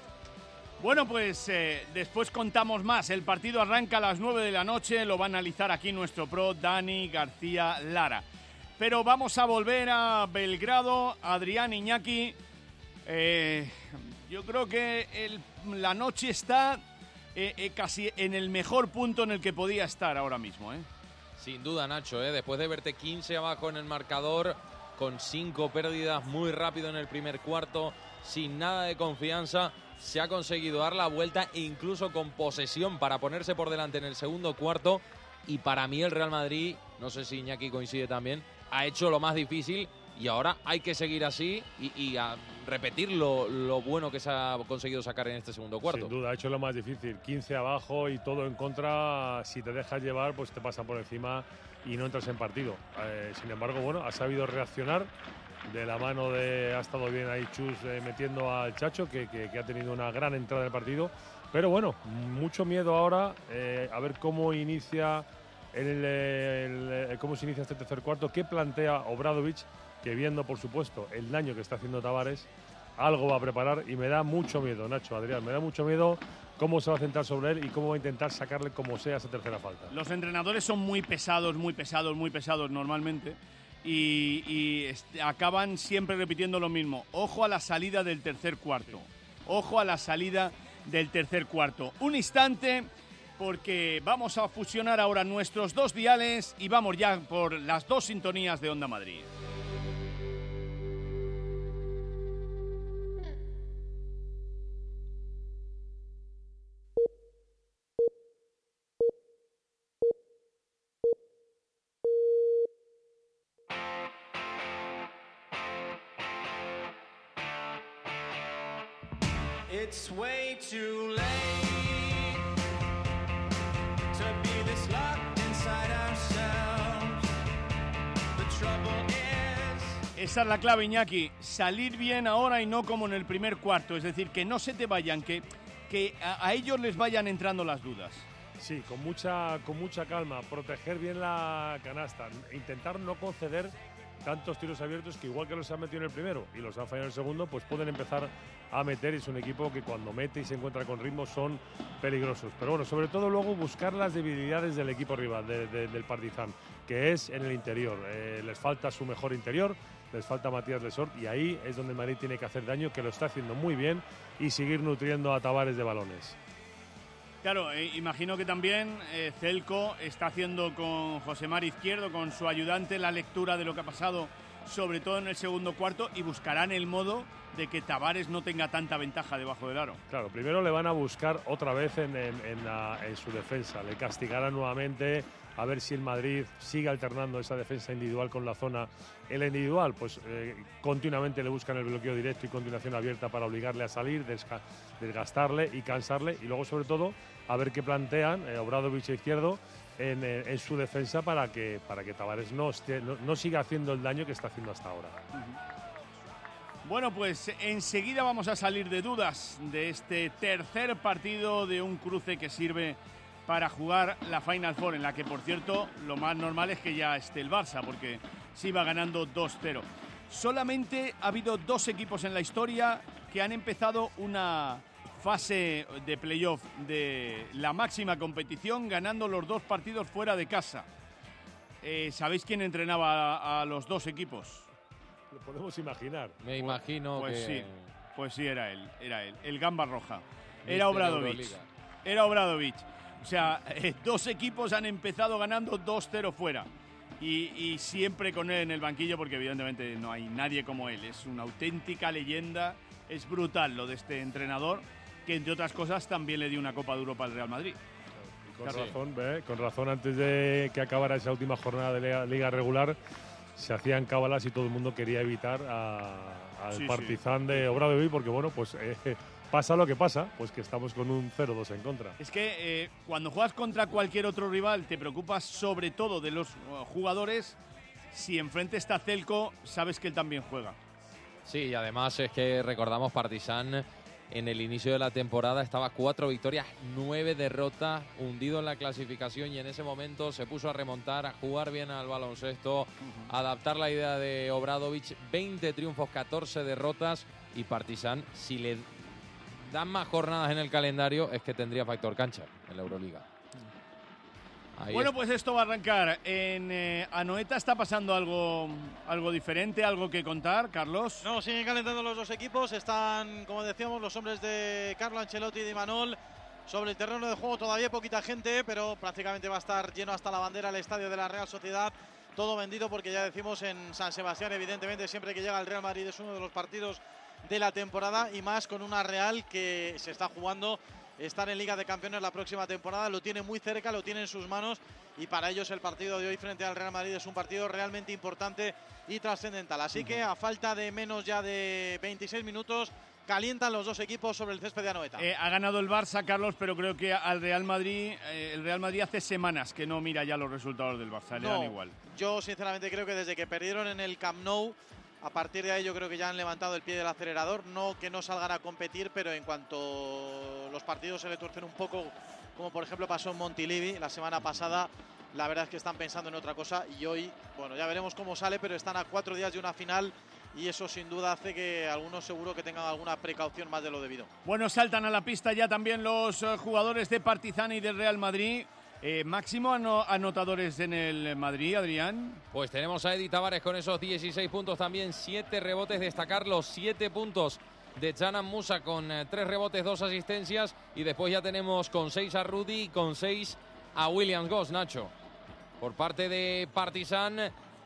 Bueno, pues después contamos más. El partido arranca a las 9 de la noche, lo va a analizar aquí nuestro pro Dani García Lara. Pero vamos a volver a Belgrado, Adrián, Iñaki. Yo creo que la noche está casi en el mejor punto en el que podía estar ahora mismo, Sin duda, Nacho, después de verte 15 abajo en el marcador, con 5 pérdidas muy rápido en el primer cuarto, sin nada de confianza, se ha conseguido dar la vuelta, incluso con posesión para ponerse por delante en el segundo cuarto. Y para mí el Real Madrid, no sé si Iñaki coincide también, ha hecho lo más difícil y ahora hay que seguir así y a repetir lo bueno que se ha conseguido sacar en este segundo cuarto. Sin duda, ha hecho lo más difícil. 15 abajo y todo en contra. Si te dejas llevar, pues te pasan por encima y no entras en partido. Sin embargo, bueno, ha sabido reaccionar. De la mano ha estado bien ahí Chus metiendo al Chacho, que ha tenido una gran entrada en el partido. Pero bueno, mucho miedo ahora a ver cómo inicia cómo se inicia este tercer cuarto, qué plantea Obradovic, que viendo por supuesto el daño que está haciendo Tavares, algo va a preparar y me da mucho miedo, Nacho, Adrián, me da mucho miedo cómo se va a centrar sobre él y cómo va a intentar sacarle como sea esa tercera falta. Los entrenadores son muy pesados normalmente. Y acaban siempre repitiendo lo mismo. Ojo a la salida del tercer cuarto. Ojo a la salida del tercer cuarto. Un instante, porque vamos a fusionar ahora nuestros dos diales y vamos ya por las dos sintonías de Onda Madrid. It's way too late to be this locked inside ourselves. The trouble is... Esa es la clave, Iñaki. Salir bien ahora y no como en el primer cuarto. Es decir, que no se te vayan, que a ellos les vayan entrando las dudas. Sí, con mucha calma. Proteger bien la canasta. Intentar no conceder tantos tiros abiertos que igual que los han metido en el primero y los han fallado en el segundo, pues pueden empezar a meter. Es un equipo que cuando mete y se encuentra con ritmo son peligrosos. Pero bueno, sobre todo luego buscar las debilidades del equipo rival, del Partizan, que es en el interior. Les falta su mejor interior, les falta Matías Lesort y ahí es donde Madrid tiene que hacer daño, que lo está haciendo muy bien, y seguir nutriendo a Tavares de balones. Claro, imagino que también Celco está haciendo con José Mari Izquierdo, con su ayudante, la lectura de lo que ha pasado, sobre todo en el segundo cuarto, y buscarán el modo de que Tavares no tenga tanta ventaja debajo del aro. Claro, primero le van a buscar otra vez en su defensa, le castigarán nuevamente, a ver si el Madrid sigue alternando esa defensa individual con la zona. El individual, pues continuamente le buscan el bloqueo directo y continuación abierta para obligarle a salir, desgastarle y cansarle, y luego sobre todo a ver qué plantean Obradovic e Izquierdo en su defensa para que Tavares no siga haciendo el daño que está haciendo hasta ahora. Bueno, pues enseguida vamos a salir de dudas de este tercer partido de un cruce que sirve para jugar la Final Four, en la que, por cierto, lo más normal es que ya esté el Barça, porque se iba ganando 2-0. Solamente ha habido dos equipos en la historia que han empezado una fase de playoff de la máxima competición ganando los dos partidos fuera de casa. ¿Sabéis quién entrenaba a los dos equipos? Lo podemos imaginar. Me imagino pues que... sí, pues sí, era él, el Gamba Roja. Era Obradovic. O sea, dos equipos han empezado ganando 2-0 fuera. Y siempre con él en el banquillo, porque evidentemente no hay nadie como él. Es una auténtica leyenda. Es brutal lo de este entrenador, que entre otras cosas también le dio una Copa de Europa al Real Madrid. Con razón, antes de que acabara esa última jornada de la Liga regular, se hacían cábalas y todo el mundo quería evitar al Partizan de Obradovic, porque bueno, pues pasa lo que pasa, pues que estamos con un 0-2 en contra. Es que cuando juegas contra cualquier otro rival te preocupas sobre todo de los jugadores. Si enfrente está Celco, sabes que él también juega. Sí, y además es que recordamos Partizan en el inicio de la temporada estaba 4 victorias, 9 derrotas, hundido en la clasificación, y en ese momento se puso a remontar, a jugar bien al baloncesto, a adaptar la idea de Obradovic. 20 triunfos, 14 derrotas, y Partizan, si le dan más jornadas en el calendario, es que tendría factor cancha en la Euroliga. Bueno, pues esto va a arrancar. En Anoeta está pasando algo diferente, algo que contar, Carlos. No, siguen calentando los dos equipos. Están, como decíamos, los hombres de Carlo Ancelotti y de Imanol sobre el terreno de juego. Todavía poquita gente, pero prácticamente va a estar lleno hasta la bandera el estadio de la Real Sociedad. Todo vendido, porque ya decimos en San Sebastián, evidentemente, siempre que llega el Real Madrid es uno de los partidos de la temporada, y más con una Real que se está jugando estar en Liga de Campeones la próxima temporada. Lo tiene muy cerca, lo tiene en sus manos, y para ellos el partido de hoy frente al Real Madrid es un partido realmente importante y trascendental. Así que a falta de menos ya de 26 minutos calientan los dos equipos sobre el césped de Anoeta. Ha ganado el Barça, Carlos, pero creo que al Real Madrid, el Real Madrid hace semanas que no mira ya los resultados del Barça, le dan igual. Yo sinceramente creo que desde que perdieron en el Camp Nou, a partir de ahí yo creo que ya han levantado el pie del acelerador. No que no salgan a competir, pero en cuanto los partidos se le tuercen un poco, como por ejemplo pasó en Montilivi la semana pasada, la verdad es que están pensando en otra cosa, y hoy, bueno, ya veremos cómo sale, pero están a 4 días de una final, y eso sin duda hace que algunos seguro que tengan alguna precaución más de lo debido. Bueno, saltan a la pista ya también los jugadores de Partizan y del Real Madrid. Máximo anotadores en el Madrid, Adrián. Pues tenemos a Edi Tavares con esos 16 puntos, también 7 rebotes, destacar los 7 puntos de Canan Musa con 3 rebotes, 2 asistencias, y después ya tenemos con 6 a Rudy y con 6 a Williams Goss, Nacho. Por parte de Partizan,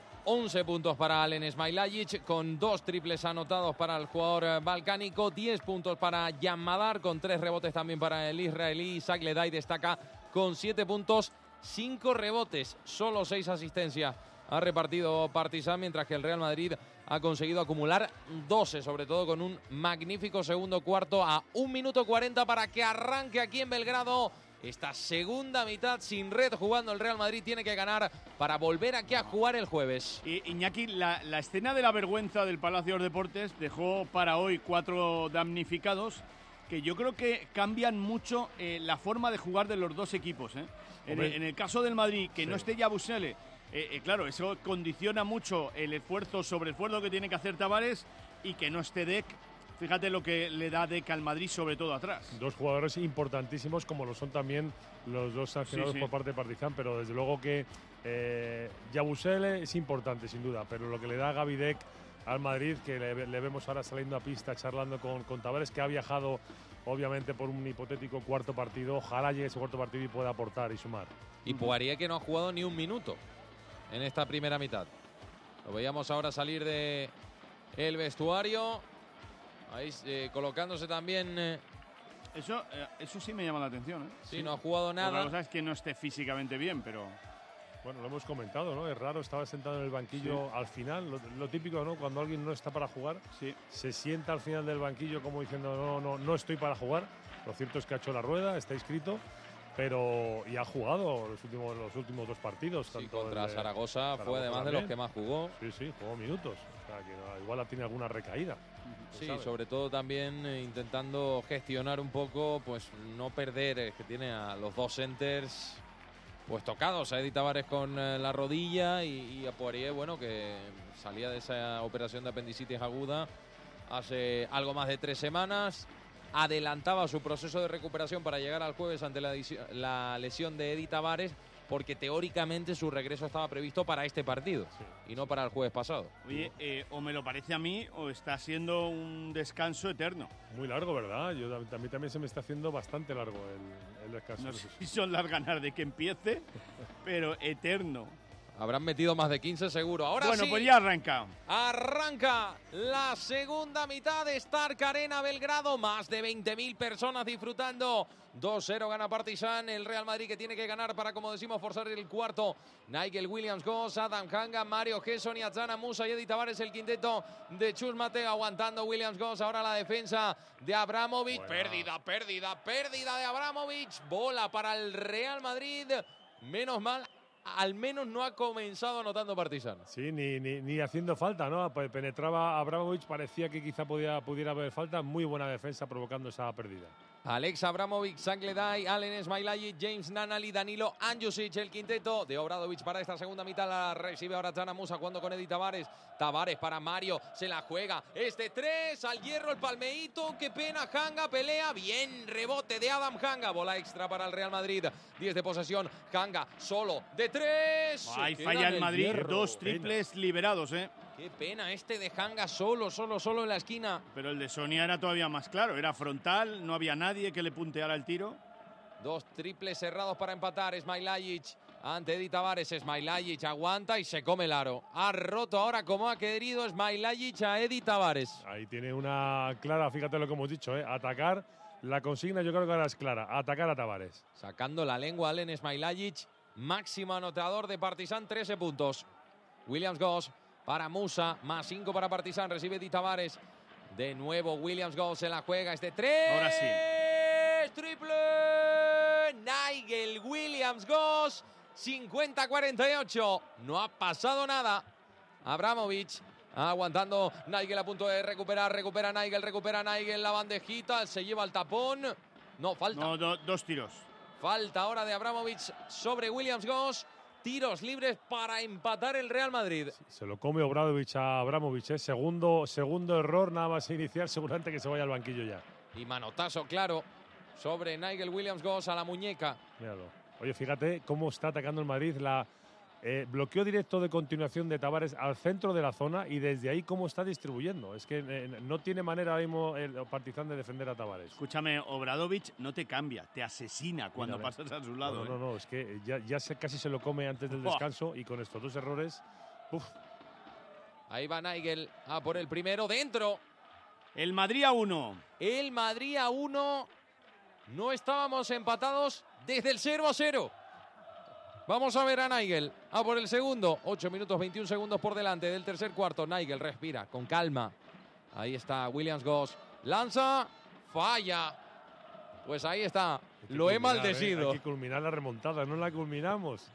11 puntos para Alen Smailagic, con 2 triples anotados para el jugador balcánico, 10 puntos para Jan Madar, con 3 rebotes también para el israelí. Isaac Ledai destaca con 7 puntos, 5 rebotes, solo 6 asistencias ha repartido Partizan, mientras que el Real Madrid ha conseguido acumular 12, sobre todo con un magnífico segundo cuarto a 1 minuto 40 para que arranque aquí en Belgrado esta segunda mitad sin red jugando el Real Madrid. Tiene que ganar para volver aquí a jugar el jueves. Iñaki, la escena de la vergüenza del Palacio de los Deportes dejó para hoy 4 damnificados que yo creo que cambian mucho la forma de jugar de los dos equipos. En el caso del Madrid, que no esté Yabusele, claro, eso condiciona mucho el esfuerzo sobre esfuerzo que tiene que hacer Tavares, y que no esté Dec. Fíjate lo que le da Dec al Madrid, sobre todo atrás. Dos jugadores importantísimos, como lo son también los dos sancionados por parte de Partizan, pero desde luego que Yabusele es importante, sin duda, pero lo que le da Gavi Dec al Madrid, que le vemos ahora saliendo a pista charlando con Tavares, que ha viajado obviamente por un hipotético cuarto partido. Ojalá llegue ese cuarto partido y pueda aportar y sumar. Y Poirier, que no ha jugado ni un minuto en esta primera mitad. Lo veíamos ahora salir de el vestuario, ahí colocándose también. Eso sí me llama la atención. Sí, no ha jugado nada. La cosa es que no esté físicamente bien, pero... Bueno, lo hemos comentado, ¿no? Es raro, estaba sentado en el banquillo al final. Lo típico, ¿no? Cuando alguien no está para jugar, se sienta al final del banquillo como diciendo no estoy para jugar. Lo cierto es que ha hecho la rueda, está inscrito, y ha jugado los últimos 2 partidos. Sí, contra Zaragoza fue además de los que más jugó. Sí, jugó minutos. O sea, que igual tiene alguna recaída. Sí, sobre todo también intentando gestionar un poco, pues no perder, que tiene a los 2 centers pues tocados, a Edi Tavares con la rodilla y a Poirier, bueno, que salía de esa operación de apendicitis aguda hace algo más de 3 semanas. Adelantaba su proceso de recuperación para llegar al jueves ante la lesión de Edi Tavares, porque teóricamente su regreso estaba previsto para este partido y no para el jueves pasado. Oye, o me lo parece a mí o está siendo un descanso eterno. Muy largo, ¿verdad? A mí también se me está haciendo bastante largo el descanso. No sé si son las ganas de que empiece, pero eterno. Habrán metido más de 15 seguro. Ahora bueno, sí, pues ya arranca. Arranca la segunda mitad de Stark Arena Belgrado. Más de 20.000 personas disfrutando. 2-0 gana Partizan. El Real Madrid, que tiene que ganar para, como decimos, forzar el cuarto. Nigel Williams Goss, Adam Hanga, Mario Gesson y Canan Musa y Edi Tavares, el quinteto de Chus Mateo, aguantando Williams Goss. Ahora la defensa de Abramovich. Pérdida de Abramovich. Bola para el Real Madrid. Menos mal, al menos no ha comenzado anotando Partizan. Sí, ni haciendo falta, ¿no? Penetraba Abramovich, parecía que quizá pudiera haber falta. Muy buena defensa provocando esa pérdida. Alex Abramovic, Zagledai, Alen Smailagic, James Nanali, Danilo Andjusic, el quinteto de Obradovic para esta segunda mitad. La recibe ahora Canan Musa jugando con Edi Tavares. Tavares para Mario, se la juega. 3 al hierro, el palmeíto. Qué pena, Hanga pelea. Bien, rebote de Adam Hanga. Bola extra para el Real Madrid. 10 de posesión. Hanga solo de 3. Ahí falla el Madrid. 2 triples liberados, Qué pena de Hanga solo en la esquina. Pero el de Sonia era todavía más claro. Era frontal, no había nadie que le punteara el tiro. 2 triples cerrados para empatar. Smailagic ante Edi Tavares. Smailagic aguanta y se come el aro. Ha roto ahora como ha querido Smailagic a Edi Tavares. Ahí tiene una clara, fíjate lo que hemos dicho, atacar. La consigna yo creo que ahora es clara, atacar a Tavares. Sacando la lengua Alen Smailagic, máximo anotador de Partizan, 13 puntos. Williams Goss para Musa, más 5 para Partizan, recibe Edi Tavares. De nuevo Williams Goss se la juega, es de 3. Ahora sí. Triple Nigel Williams Goss, 50-48. No ha pasado nada. Abramovic aguantando. Nigel a punto de recuperar. Recupera Nigel. La bandejita. Se lleva el tapón. No, falta. No, dos tiros. Falta ahora de Abramovic sobre Williams Goss. Tiros libres para empatar el Real Madrid. Se lo come Obradovic a Abramovic. Segundo error, nada más iniciar. Seguramente que se vaya al banquillo ya. Y manotazo claro sobre Nigel Williams Goss a la muñeca. Míralo. Oye, fíjate cómo está atacando el Madrid. Bloqueo directo de continuación de Tavares al centro de la zona y desde ahí cómo está distribuyendo. Es que no tiene manera ahora mismo el Partizan de defender a Tavares. Escúchame, Obradovic no te cambia, te asesina cuando pasas a su lado. No, es que ya casi se lo come antes del descanso y con estos dos errores. Uf. Ahí va Nigel a por el primero, dentro. El Madrid a 1. El Madrid a 1. No estábamos empatados desde el 0-0. Vamos a ver a Nigel. A por el segundo. 8 minutos 21 segundos por delante del tercer cuarto. Nigel respira con calma. Ahí está Williams Goss. Lanza. Falla. Pues ahí está. Lo he maldecido. Hay que culminar la remontada. No la culminamos.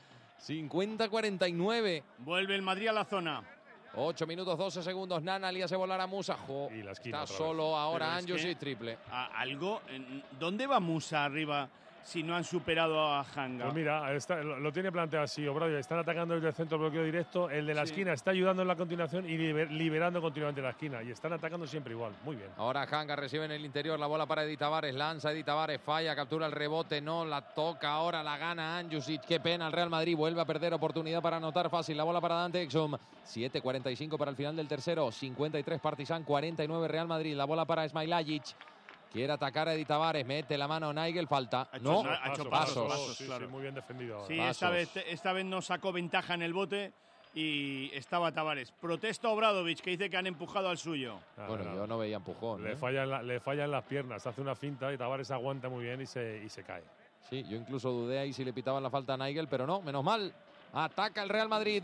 50-49. Vuelve el Madrid a la zona. 8 minutos 12 segundos. Nanali hace volar a Musa. Y la esquina está solo ahora Anjus y triple. ¿Dónde va Musa arriba si no han superado a Hanga? Pues mira, lo tiene planteado así, Obradovic. Están atacando desde el centro, bloqueo directo. El de la esquina está ayudando en la continuación y liberando continuamente la esquina. Y están atacando siempre igual. Muy bien. Ahora Hanga recibe en el interior la bola para Edi Tavares. Lanza Edi Tavares, falla, captura el rebote. No la toca, ahora la gana Anjusic. Qué pena el Real Madrid. Vuelve a perder oportunidad para anotar fácil. La bola para Dante Exum. 7:45 para el final del tercero. 53 Partizan, 49 Real Madrid. La bola para Smailagic. Quiere atacar a Edi Tavares, mete la mano Nigel, falta. Ha hecho pasos. Sí, muy bien defendido ahora. Sí, esta vez no sacó ventaja en el bote y estaba Tavares. Protesta Obradovic, que dice que han empujado al suyo. Bueno, yo no veía empujón. Le fallan las piernas, hace una finta y Tavares aguanta muy bien y se cae. Sí, yo incluso dudé ahí si le pitaban la falta a Nigel, pero no, menos mal. Ataca el Real Madrid.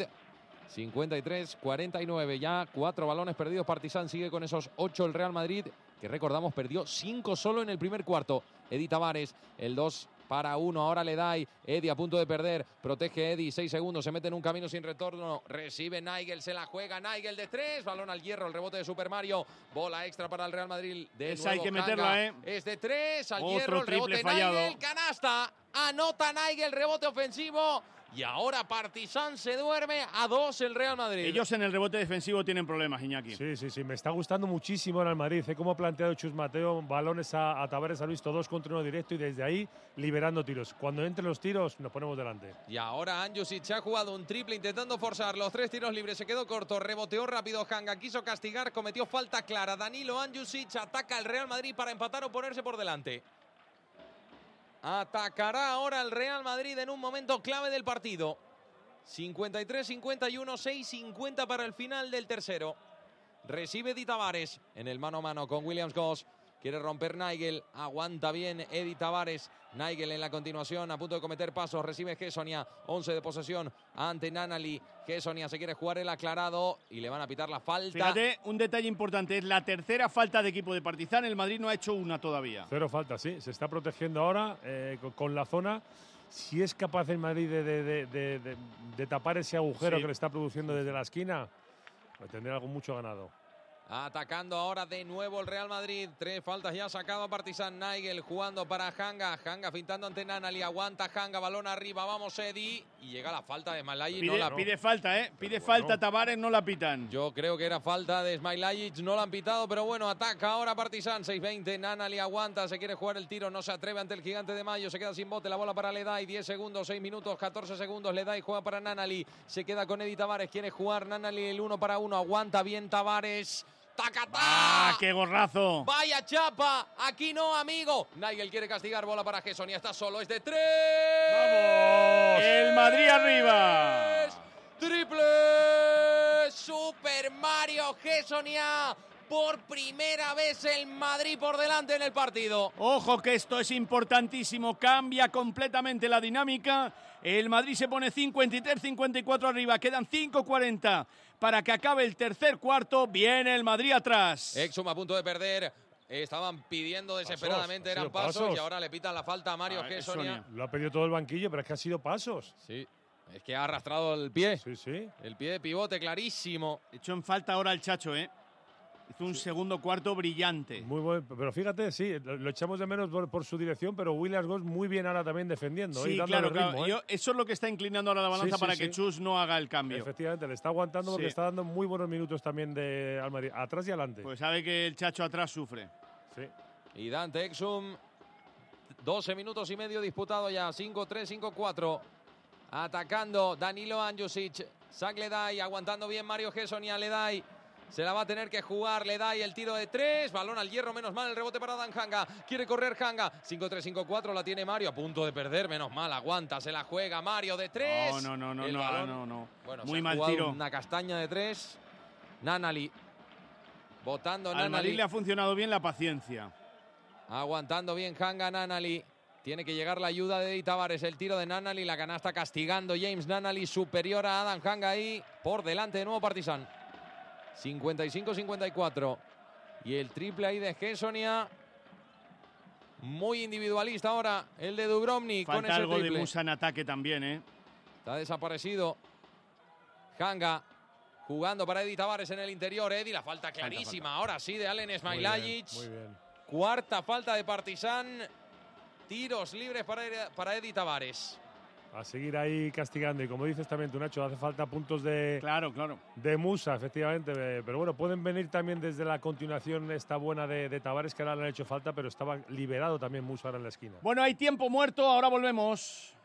53-49, ya 4 balones perdidos. Partizan sigue con esos 8 el Real Madrid, que recordamos perdió 5 solo en el primer cuarto. Edi Tavares, el 2-1, ahora le da Edi a punto de perder, protege Edi, 6 segundos, se mete en un camino sin retorno, recibe Nigel, se la juega Nigel de 3, balón al hierro, el rebote de Super Mario, bola extra para el Real madrid. Esa hay que meterla, es de 3, al otro hierro, el rebote fallado. Nigel, canasta, anota Nigel, rebote ofensivo. Y ahora Partizan se duerme a 2 el Real Madrid. Ellos en el rebote defensivo tienen problemas, Iñaki. Sí. Me está gustando muchísimo ahora el Madrid. Cómo ha planteado Chus Mateo, balones a Tavares, ha visto 2 contra 1 directo y desde ahí liberando tiros. Cuando entren los tiros nos ponemos delante. Y ahora Anjusic ha jugado un triple intentando forzar los 3 tiros libres. Se quedó corto, reboteó rápido Hanga, quiso castigar, cometió falta clara. Danilo Anjusic ataca al Real Madrid para empatar o ponerse por delante. Atacará ahora el Real Madrid en un momento clave del partido. 53-51, 6:50 para el final del tercero. Recibe Edi Tavares en el mano a mano con Williams Goss. Quiere romper Nigel, aguanta bien Edi Tavares. Nigel en la continuación, a punto de cometer pasos, recibe Gessonia, 11 de posesión ante Nanali. Gessonia se quiere jugar el aclarado y le van a pitar la falta. Fíjate, un detalle importante, es la tercera falta de equipo de Partizan, el Madrid no ha hecho una todavía. 0 falta, sí, se está protegiendo ahora con la zona. Si es capaz el Madrid de tapar ese agujero que le está produciendo desde la esquina, pues tendrá algo mucho ganado. Atacando ahora de nuevo el Real Madrid. 3 faltas ya sacado a Partizan. Nigel jugando para Hanga. Hanga fintando ante Nanali. Aguanta Hanga. Balón arriba. Vamos Edi. Y llega la falta de Smailagic. Pide falta, Pide falta Tavares. No la pitan. Yo creo que era falta de Smailagic. No la han pitado. Pero bueno, ataca ahora Partizan. 6:20. Nanali aguanta. Se quiere jugar el tiro. No se atreve ante el gigante de Mayo. Se queda sin bote. La bola para Ledai. 10 segundos. 6 minutos. 14 segundos. Ledai juega para Nanali. Se queda con Edi Tavares. Quiere jugar Nanali el 1 para 1. Aguanta bien Tavares. ¡Tacatá! ¡Ah, qué gorrazo! ¡Vaya chapa! Aquí no, amigo. Nigel quiere castigar, bola para Gessonia. Está solo, es de 3. ¡Vamos! ¡El Madrid arriba! ¡Triple! ¡Super Mario Gessonia! Por primera vez el Madrid por delante en el partido. Ojo que esto es importantísimo, cambia completamente la dinámica. El Madrid se pone 53-54 arriba, quedan 5:40 para que acabe el tercer cuarto. Viene el Madrid atrás. Exum a punto de perder. Estaban pidiendo desesperadamente, eran pasos y ahora le pitan la falta a Mario Gessonia. Lo ha pedido todo el banquillo, pero es que ha sido pasos. Sí, es que ha arrastrado el pie. Sí. El pie de pivote clarísimo. Hecho en falta ahora el Chacho, Hizo un segundo cuarto brillante. Muy bueno, pero fíjate, sí, lo echamos de menos por su dirección, pero Williams-Goss muy bien ahora también defendiendo. Sí, claro. Eso es lo que está inclinando ahora la balanza para que Chus no haga el cambio. Efectivamente, le está aguantando porque está dando muy buenos minutos también al Madrid, atrás y adelante. Pues sabe que el Chacho atrás sufre. Sí. Y Dante Exum, 12 minutos y medio disputado ya, 5-3, 5-4. Atacando Danilo Andjusic, Zach Ledai, aguantando bien Mario Gessonia, Ledai. Se la va a tener que jugar, le da y el tiro de 3, balón al hierro, menos mal el rebote para Dan Hanga, quiere correr Hanga, 5-3, 5-4, la tiene Mario, a punto de perder, menos mal, aguanta, se la juega Mario de 3. No. Bueno, muy se mal ha tiro. Una castaña de 3, Nanali, botando Al Nanali. Madrid le ha funcionado bien la paciencia. Aguantando bien Hanga, Nanali. Tiene que llegar la ayuda de Eddie Tavares. El tiro de Nanali, la canasta castigando James Nanali, superior a Adam Hanga ahí, por delante de nuevo Partizan. 55-54. Y el triple ahí de Gessonia. Muy individualista ahora el de Dubrovnik. Falta con ese algo triple. de Musa en ataque también, Está desaparecido. Hanga jugando para Eddie Tavares en el interior. Eddie, la falta clarísima. Ahora sí de Alen Smailagic. Muy bien. Cuarta falta de Partizan. Tiros libres para Eddie Tavares. A seguir ahí castigando. Y como dices también tú, Nacho, hace falta puntos de Musa, efectivamente. Pero bueno, pueden venir también desde la continuación esta buena de Tavares, que ahora le han hecho falta, pero estaba liberado también Musa ahora en la esquina. Bueno, hay tiempo muerto, ahora volvemos.